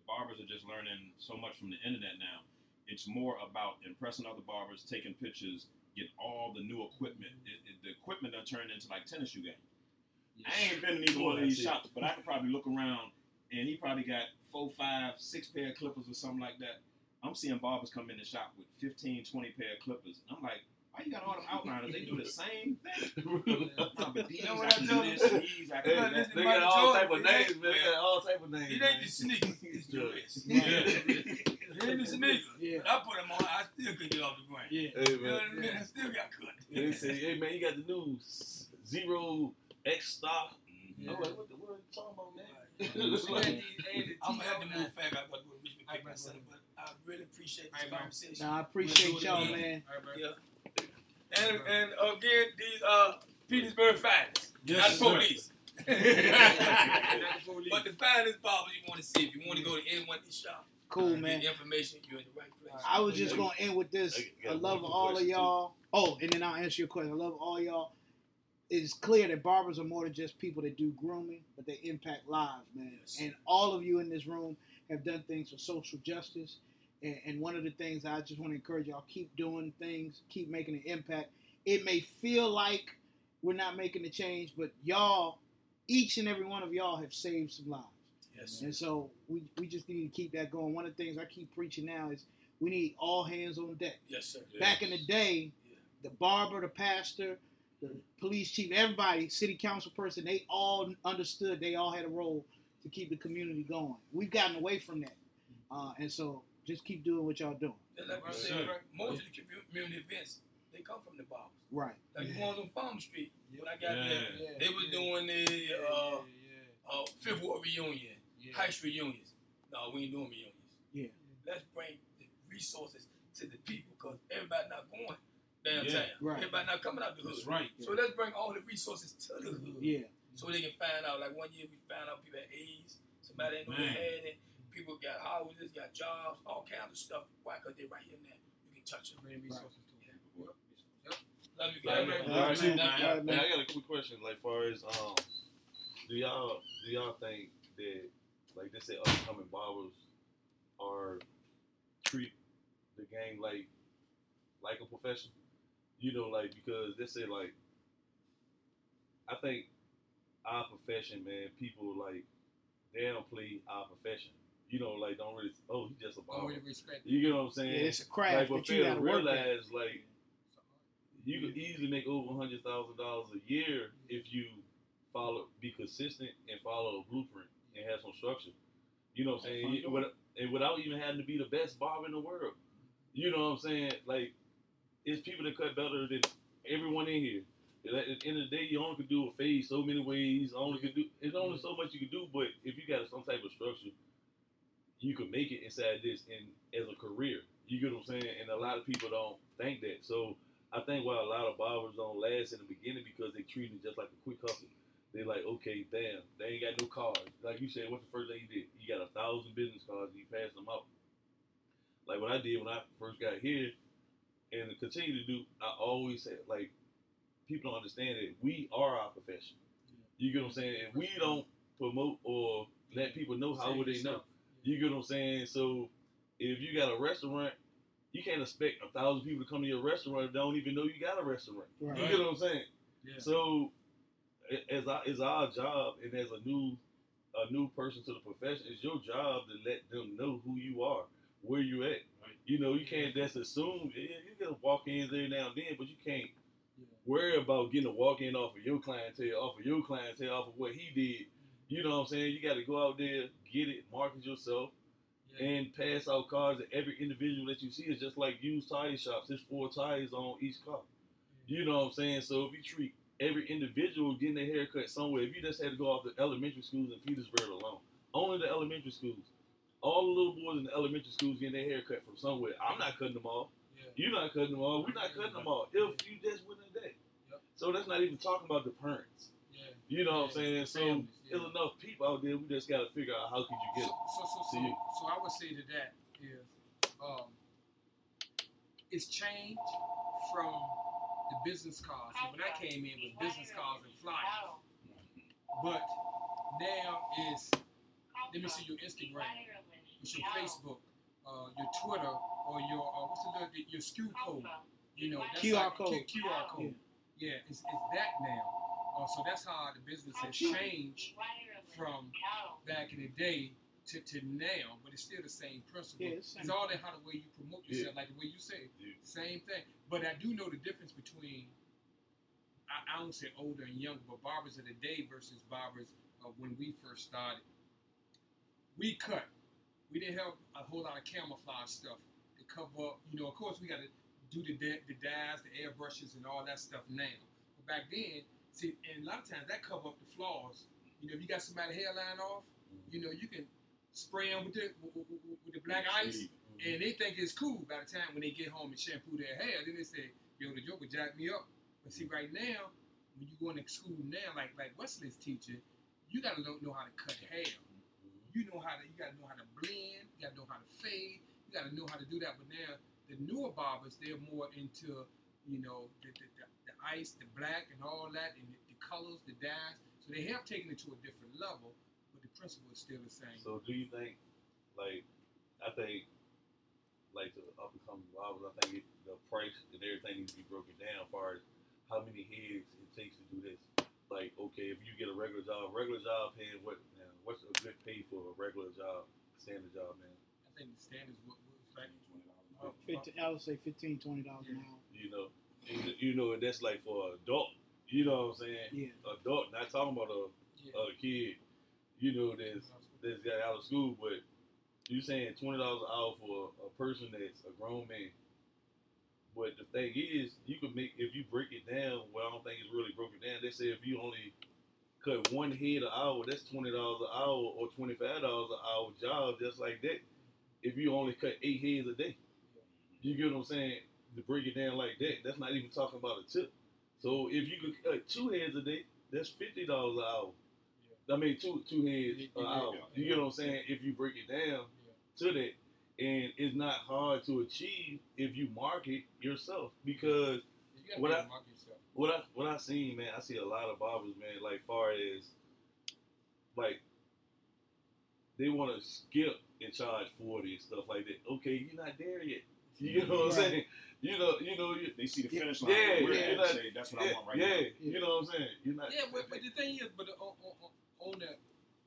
barbers are just learning so much from the internet now. It's more about impressing other barbers, taking pictures, get all the new equipment. It, it, the equipment done turned into like tennis shoe game. Yeah. I ain't been in either one of these shops, but I could probably look around and he probably got four, five, six pair of clippers or something like that. I'm seeing barbers come in the shop with fifteen, twenty pair of clippers. I'm like, why you got all them outliners? They do the same thing. You know what I tell them? These, I They can got this- They got all Jordan, type of it ain't- names, man. They got all type of names. It man. ain't the sneakers, it's the wrist. Yeah. It ain't the sneakers. Yeah. But I put them on, I still couldn't get off the ground. Yeah. Hey, You know what I man. mean? I still got cut. They say, hey, man, you got the new s- Zero X Star. Yeah. I'm like, what the what are you talking about, man? They had these- they had the I'm gonna have to T-O move fast. I got to go to Richmond All Pick right, my center, but I really appreciate this All right, man. conversation. Nah, I appreciate y'all, Yeah. man. All right, man. Yeah. And and again, these uh Petersburg finest, Yes, not the sir. police. Not the police. But the finest barbers you want to see. If you want to go to any one of these shops, Cool, uh, man. get information, you're in the right place. I was just gonna end with this. I got I one love quick all of question, too. y'all. Oh, and then I'll answer your question. I love all y'all. It's clear that barbers are more than just people that do grooming, but they impact lives, man. Yes. And all of you in this room have done things for social justice. And, and one of the things I just want to encourage y'all, keep doing things, keep making an impact. It may feel like we're not making a change, but y'all, each and every one of y'all have saved some lives. Yes. And so we, we just need to keep that going. One of the things I keep preaching now is we need all hands on deck. Yes, sir. Back in the day, Yeah. the barber, the pastor, the police chief, everybody, city council person, they all understood. They all had a role to keep the community going. We've gotten away from that. Uh, and so just keep doing what y'all doing. And like you Right, said, right. most of the commu- community events, they come from the barbers. Right. Like the ones on Farm Street. When I got Yeah. there, Yeah, they was yeah. doing the Yeah, uh, yeah, uh, Fifth Ward reunion, yeah. high street reunions. No, we ain't doing reunions. Yeah. Let's bring the resources to the people because everybody not going downtown. Yeah. Right. Everybody not coming out the hood. That's right. So let's bring all the resources to the hood. Yeah. So they can find out. Like one year we found out people had AIDS. Somebody didn't know they Man. had it. People got houses, got jobs, all kinds of stuff. Why? Because they right here now. You can touch them. Bring resources to Yeah. them. Love you All guys. right, man. all right, Thank man. you. All right, Man, man. I got a quick question. Like, far as um, do y'all do y'all think that, like they say, upcoming barbers are treat the game like like a profession? You know, like because they say like, I think our profession, man, people like downplay our profession. You know, like don't really. Oh, he's just a barber. Always respect. You get what I'm Yeah, saying? it's a craft Like, but that you fail got to to work at. realize, like, you could easily make over a hundred thousand dollars a year if you follow, be consistent and follow a blueprint and have some structure. You know what I'm saying? You- with- and without even having to be the best barber in the world. You know what I'm saying? Like, it's people that cut better than everyone in here. At at the end of the day, you only can do a fade so many ways. Only can do. It's only so much you can do. But if you got some type of structure, you can make it inside this and as a career. You get what I'm saying? And a lot of people don't think that. So I think why a lot of barbers don't last in the beginning because they treat it just like a quick hustle. They like, okay, damn, they ain't got no cards. Like you said, what's the first thing you did? You got a thousand business cards and you pass them out. Like what I did when I first got here and to continue to do, I always said, like, people don't understand that we are our profession. You get what I'm saying? And we don't promote or let people know how would they know. You get what I'm saying? So if you got a restaurant, you can't expect a thousand people to come to your restaurant if they don't even know you got a restaurant. Right. You get what I'm saying? Yeah. So a- as our, it's our job and as a new a new person to the profession, it's your job to let them know who you are, where you at. Right. You know, you can't just assume. Yeah, you get walk-ins every now and then, but you can't worry about getting a walk-in off of your clientele, off of your clientele, off of what he did. You know what I'm saying? You got to go out there, get it, market yourself, and pass out cars to every individual that you see. It's just like used tire shops. There's four tires on each car. You know what I'm saying? So if you treat every individual getting their hair cut somewhere, if you just had to go off the elementary schools in Petersburg alone, only the elementary schools, all the little boys in the elementary schools getting their hair cut from somewhere. I'm not cutting them off. You're not cutting them off. We're not cutting them off. If you just went in that. Yep. So that's not even talking about the parents. Yeah. You know what I'm Yeah, saying? the So families, yeah. there's enough people out there. We just got to figure out how could you get So, them. so, so, so, to you. so I would say to that is, um, it's changed from the business cards. So when I came in, it was business cards and flyers. But now is, let me see your Instagram. it's your Facebook, uh, your Twitter, or your uh, what's the other- your S K U code. You know, that's Q R how- code. Q R code. Yeah, it's, it's that now. Uh, so that's how the business has changed from back in the day to, to now, but it's still the same principle. Yeah, it's it's same. all in how the way you promote yourself, like the way you say, Yeah. same thing. But I do know the difference between, I, I don't say older and younger, but barbers of the day versus barbers of when we first started. We cut. We didn't have a whole lot of camouflage stuff to cover up. You know, of course, we got to do the da- the dyes, the airbrushes, and all that stuff now. But back then, see, and a lot of times that cover up the flaws. You know, if you got somebody's hairline off, you know, you can spray them with the with, with, with the black ice, and they think it's cool. By the time when they get home and shampoo their hair, then they say, "Yo, the Joker jacked me up." But see, right now, when you go into school now, like like Wesley's teaching, you got to know, know how to cut hair. You know how to, you got to know how to blend. You got to know how to fade. You got to know how to do that. But now the newer barbers, they're more into, you know, the the, the, the ice, the black, and all that, and the, the colors, the dyes. So they have taken it to a different level, but the principle is still the same. So do you think, like, I think, like the up and coming barbers, I think it, the price and everything needs to be broken down as far as how many heads it takes to do this. Like, okay, if you get a regular job, regular job paying what? Now, what's a good pay for a regular job, standard job, man? I think the standards what was like Uh, fifteen, I would say fifteen, twenty dollars an hour. You know, and, you know, and that's like for an adult. You know what I'm saying? Yeah. Adult, not talking about a, yeah. a kid. You know, that's that's got out of school, but you saying twenty dollars an hour for a, a person that's a grown man. But the thing is, you could make, if you break it down, well, I don't think it's really broken down. They say if you only cut one head an hour, that's twenty dollars an hour or twenty-five dollars an hour job, just like that. If you only cut eight heads a day, you get what I'm saying? To break it down like that, that's not even talking about a tip. So if you could cut two heads a day, that's fifty dollars an hour. I mean, two two heads an hour. You get what I'm saying? If you break it down to that. And it's not hard to achieve if you market yourself, because You gotta what be I able to market yourself. what I what I seen, man, I see a lot of barbers, man, like far as like they want to skip and charge forty and stuff like that. Okay, you're not there yet. You know what I'm Right. saying? You know, you know, you, They see the finish line. yeah, where we're yeah, at you're and not, say, that's what yeah, I want right yeah, now. you know what I'm saying? You're not. Yeah, but, but the thing is, but on, on, on- on that,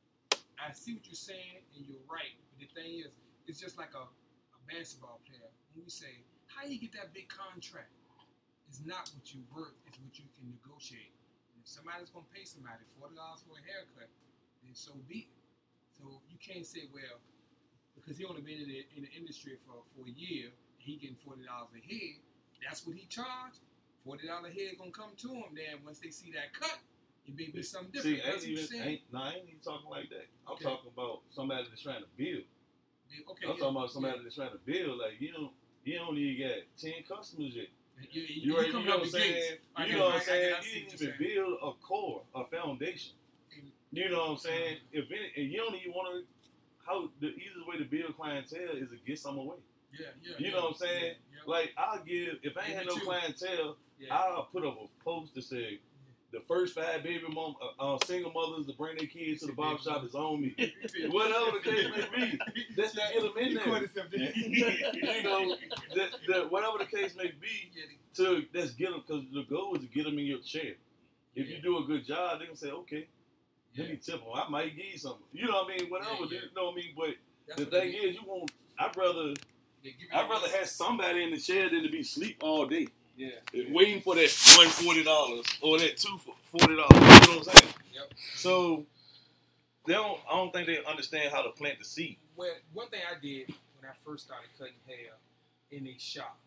I see what you're saying, and you're right. But the thing is, it's just like a, a basketball player. When we say, how you get that big contract? It's not what you worth, it's what you can negotiate. And if somebody's going to pay somebody forty dollars for a haircut, then so be it. So you can't say, well, because he only been in the, in the industry for, for a year, he getting forty dollars a head, that's what he charged. forty dollars a head going to come to him. Then once they see that cut, it may be something See, different. I That's ain't what you're even, saying. ain't, no, I ain't even talking like that. I'm Okay. talking about somebody that's trying to build. Yeah, okay, I'm yeah, talking about somebody yeah. that's trying to build. Like, you don't, you don't even got ten customers yet. You, you, You, you right, you coming know out what I'm the saying? gates. I You can- know what I- I'm I- saying? I see You what didn't you're even build a core, a foundation. You know what I'm saying? If any, and you don't even want to, how the easiest way to build clientele is to get some away. Yeah, yeah. You yeah, know what I'm saying? Yeah, yeah. Like, I'll give, if I ain't Yeah, had me no too. clientele, yeah. I'll put up a post to say, the first five baby mom, uh, uh, single mothers to bring their kids to the barber shop is on me. Whatever the case may be, that's to get them in You caught there. yourself, you didn't you? know, that, that whatever the case may be, to let's get them, because the goal is to get them in your chair. If you do a good job, they can say, okay, let me tip them. I might give you something. You know what I mean? Whatever. Yeah, yeah. You know what I mean? But That's the what thing they- is, you won't. I'd rather, they give you I'd the- rather have somebody in the chair than to be sleep all day, Yeah. waiting for that one forty dollars or that two forty dollars. You know what I'm saying? Yep. So they don't. I don't think they understand how to plant the seed. Well, one thing I did when I first started cutting hair in a shop,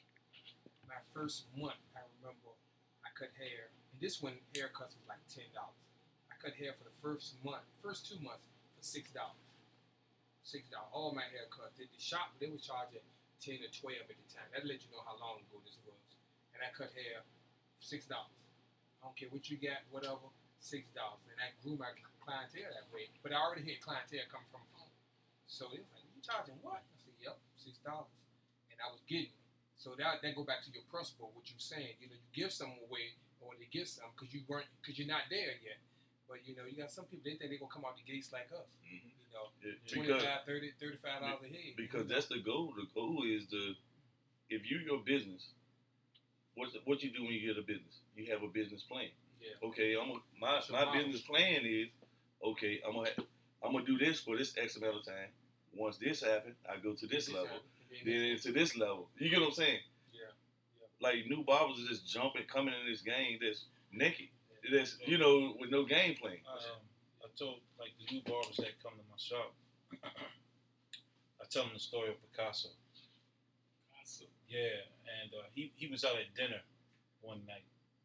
my first month, I remember I cut hair, and this one haircuts was like ten dollars. I cut hair for the first month, first two months for six dollars. Six dollars, all my haircuts. The, the shop, they were charging ten or twelve at the time. That let you know how long ago this was. And I cut hair for six dollars. I don't care what you got, whatever, six dollars. And I grew my clientele that way. But I already had clientele come from home. So they was like, you charging what? I said, yep, six dollars. And I was getting it. So that that go back to your principle, what you're saying. You know, you give something away or they give something because you weren't, because you're not there yet. But you know, you got some people they think they're gonna come out the gates like us. Mhm. You know, It- twenty-five, because thirty, thirty-five dollars a head. because that's the goal. The goal is the if you your business, what's the, what you do when you get a business? You have a business plan. Yeah. Okay, I'm a, my So my model. business plan is okay. I'm gonna I'm gonna do this for this X amount of time. Once this happens, I go to this level, then into this level. You get what I'm saying? Yeah. Like new barbers is just jumping, coming in this game that's naked. That's you know with no game plan. Um, I told like the new barbers that come to my shop. I tell them the story of Picasso. Picasso. Yeah, and uh, he he was out at dinner one night,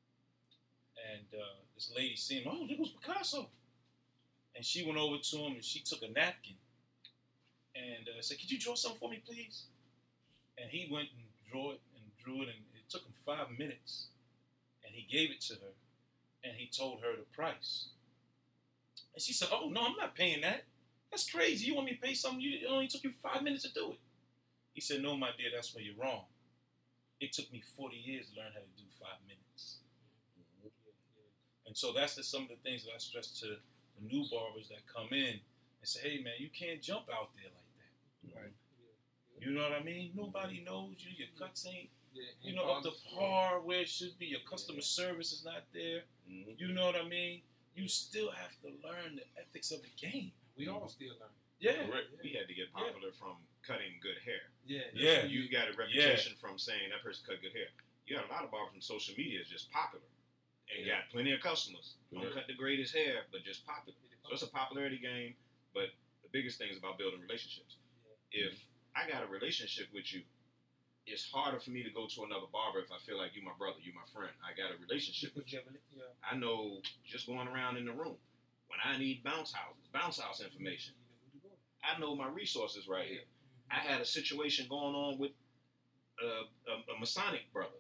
and uh, this lady seen him. Oh, there goes Picasso, and she went over to him and she took a napkin and uh, said, "Could you draw something for me, please?" And he went and drew it and drew it, and it took him five minutes, and he gave it to her, and he told her the price. And she said, "Oh, no, I'm not paying that. That's crazy. You want me to pay something? You, it only took you five minutes to do it." He said, "No, my dear, that's where you're wrong. It took me forty years to learn how to do five minutes." And so that's the, some of the things that I stress to the new barbers that come in and say, "Hey, man, you can't jump out there like that." Right. You know what I mean? Nobody knows you. Your cuts ain't, Yeah, you know, up to par where it should be. Your customer service is not there. Mhm. You know what I mean? You still have to learn the ethics of the game. We all still learn. Yeah. Correct. We had to get popular from cutting good hair. Yeah. Yeah. You got a reputation from saying that person cut good hair. You got a lot of barbers from social media is just popular and Yeah. got plenty of customers. Don't Correct. cut the greatest hair, but just popular. So it's a popularity game. But the biggest thing is about building relationships. If I got a relationship with you, it's harder for me to go to another barber if I feel like you my brother, you my friend. I got a relationship with you. Yeah. I know just going around in the room when I need bounce houses, bounce house information. I know my resources right here. I had a situation going on with uh, a, a Masonic brother.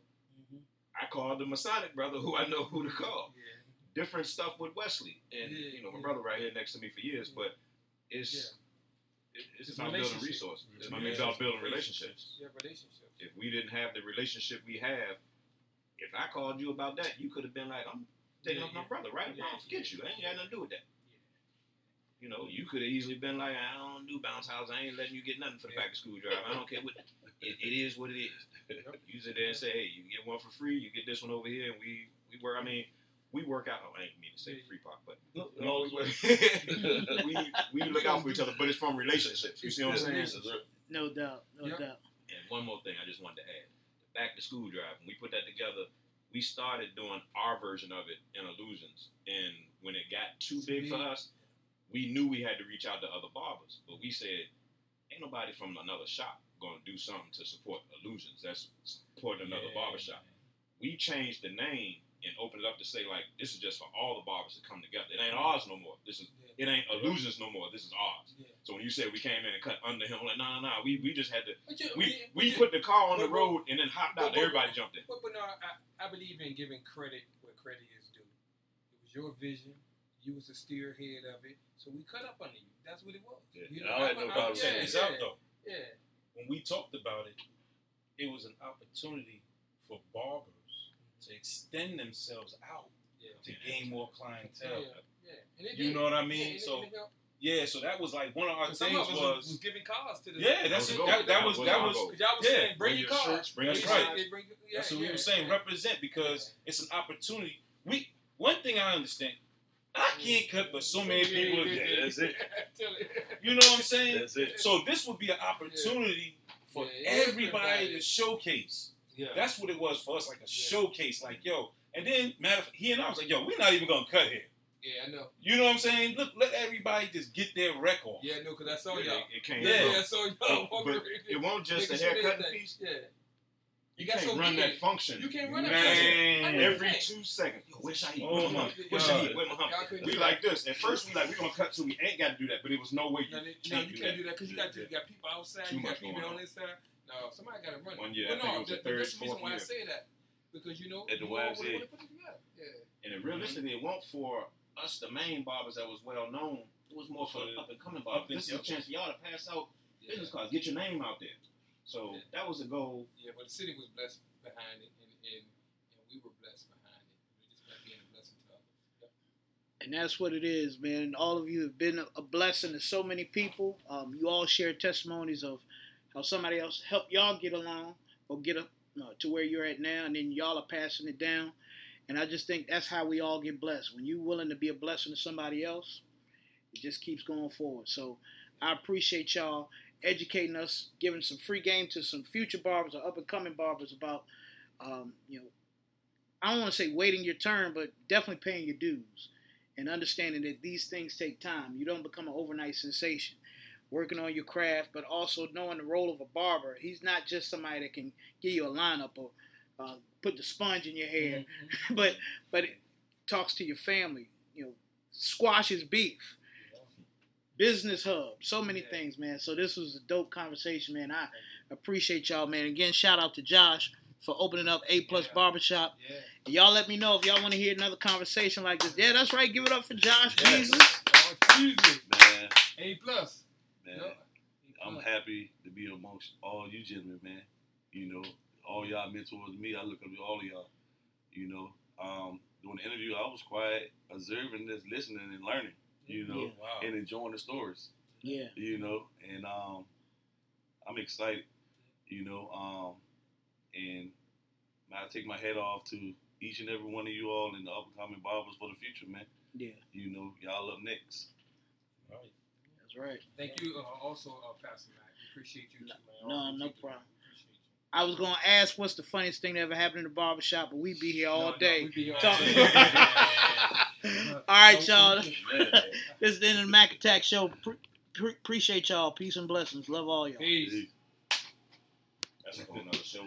I called the Masonic brother who I know who to call. Yeah. Different stuff with Wesley, and Yeah, you know my yeah. brother right here next to me for years. But it's it, it's, It's about building relationship. resources. It's Yeah. about building relationships. Yeah, relationships. If we didn't have the relationship we have, if I called you about that, you could have been like, "I'm taking Yeah, up my yeah. brother, right? Yeah, I don't forget yeah. you. I ain't got nothing to do with that." You know, you could have easily been like, "I don't do bounce house. I ain't letting you get nothing for the Yeah. back of school drive. I don't care what. It, it is what it is." You sit there and say, "Hey, you get one for free. You get this one over here, and we we work. I mean, we work out. Oh, I ain't mean to say free park, but No, you know, we, we we look out for each other. But it's from relationships. You see what I'm saying? No doubt, no Yep. doubt. And one more thing I just wanted to add. The back to school drive, when we put that together, we started doing our version of it in Illusions. And when it got too big for us, we knew we had to reach out to other barbers. But we said, ain't nobody from another shop going to do something to support Illusions. That's supporting another Yeah. barbershop. We changed the name and opened it up to say, like, this is just for all the barbers to come together. It ain't ours no more. This is It ain't Illusions no more. This is ours. Yeah. So when you said we came in and cut under him, like, no, no, no. We, we just had to But you, we but we you- put the car on the but- road and then hopped out. but- but- Everybody jumped in. But, but no, I, I believe in giving credit where credit is due. It was your vision. You was the steerhead of it. So we cut up under you. That's what it was. Yeah. You I had no problem Check yeah, this yeah, out though. Yeah. When we talked about it, it was an opportunity for barbers to extend themselves out Yeah. to gain more clientele. Yeah. Yeah. And it You did. know what I Yeah, mean? and it- So and it helped. yeah, so that was like one of our And some things of us was, was giving cars to the. yeah, that's That it. was That, that gold. was That that was was gold. Because y'all was Yeah. saying, bring Bring your your cars. shirts, bring That's your right. shirts. They bring- yeah, that's what we yeah, were saying. yeah. Represent because it's an opportunity. We one thing I understand. I can't cut, but so many people. Yeah, that's it. Tell it. You know what I'm saying? That's it. So this would be an opportunity for Yeah, everybody everybody. to showcase. Yeah. That's what it was for us, like a Yeah. showcase. Like, yo, and then matter of, he and I was like, yo, we're not even gonna cut here. Yeah, I know. You know what I'm saying? Look, let everybody just get their wreck off. Yeah, I know, because I saw It, y'all. it came Yeah. from. Yeah, I saw y'all. Oh, walking but around it won't just the making hair sure cutting everything- piece. Yeah. You got can't so run big. that function. You can't run that Man. function. I know Every that. two seconds. Yo, where should I eat? Oh Where my Muhammad? Where should I God. eat? Where Muhammad? Y'all couldn't We do like this. At first, we like we gonna cut so we ain't got to do that, but it was no way you No, no, can't you do can't that. do that because you got to, you got people outside, Too you got much people going on on. this side. No, somebody got to run it. One year, but I think no, it was the that- third, that's the reason fourth why I year. say that because you know At the you all Y M C A. wanna- wanna put it together. Yeah. And it realistically, it won't for us, the main barbers that was well known. It was more for the up and coming barbers. Up and- This is a yep. chance for y'all to pass out Yeah. business cards, get your name out there. So Yeah. that was the goal. Yeah, but the city was blessed behind it, and, and, and we were blessed behind it. We just by being a blessing to others. And that's what it is, man. All of you have been a blessing to so many people. Um, you all share testimonies of how somebody else helped y'all get along or get up uh, to where you're at now, and then y'all are passing it down. And I just think that's how we all get blessed. When you're willing to be a blessing to somebody else, it just keeps going forward. So I appreciate y'all educating us, giving some free game to some future barbers or up-and-coming barbers about, um, you know, I don't want to say waiting your turn, but definitely paying your dues and understanding that these things take time. You don't become an overnight sensation. Working on your craft, but also knowing the role of a barber. He's not just somebody that can give you a lineup or uh, put the sponge in your hair, mm-hmm. but but it talks to your family. You know, squashes beef, business hub, so many yeah. things, man. So this was a dope conversation, man. I appreciate y'all, man. Again, shout out to Josh for opening up A Plus yeah. Barbershop. Yeah. And y'all let me know if y'all want to hear another conversation like this. Yeah, that's right. Give it up for Josh, yes. Jesus. Oh, Jesus. Man. A Plus. Man, yep. I'm happy to be amongst all you gentlemen, man. You know, all y'all mentors me. I look up to all of y'all. You know, um, doing the interview, I was quiet, observing this, listening and learning. You know, yeah. wow. and enjoying the stories. Yeah. You know, and um, I'm excited. You know, um, and I take my head off to each and every one of you all in the up and coming barbers for the future, man. Yeah. You know, y'all up next. All right. Right. Thank you uh, also, uh, Pastor Mac. Appreciate you too, man. No, no problem. I was going to ask what's the funniest thing that ever happened in the barbershop, but we'd be here all no, day. No, we'd be here all talking. day. All right, y'all. This is the end of the Mac Attack Show. Pre- pre- appreciate y'all. Peace and blessings. Love all y'all. Peace. That's a whole nother show.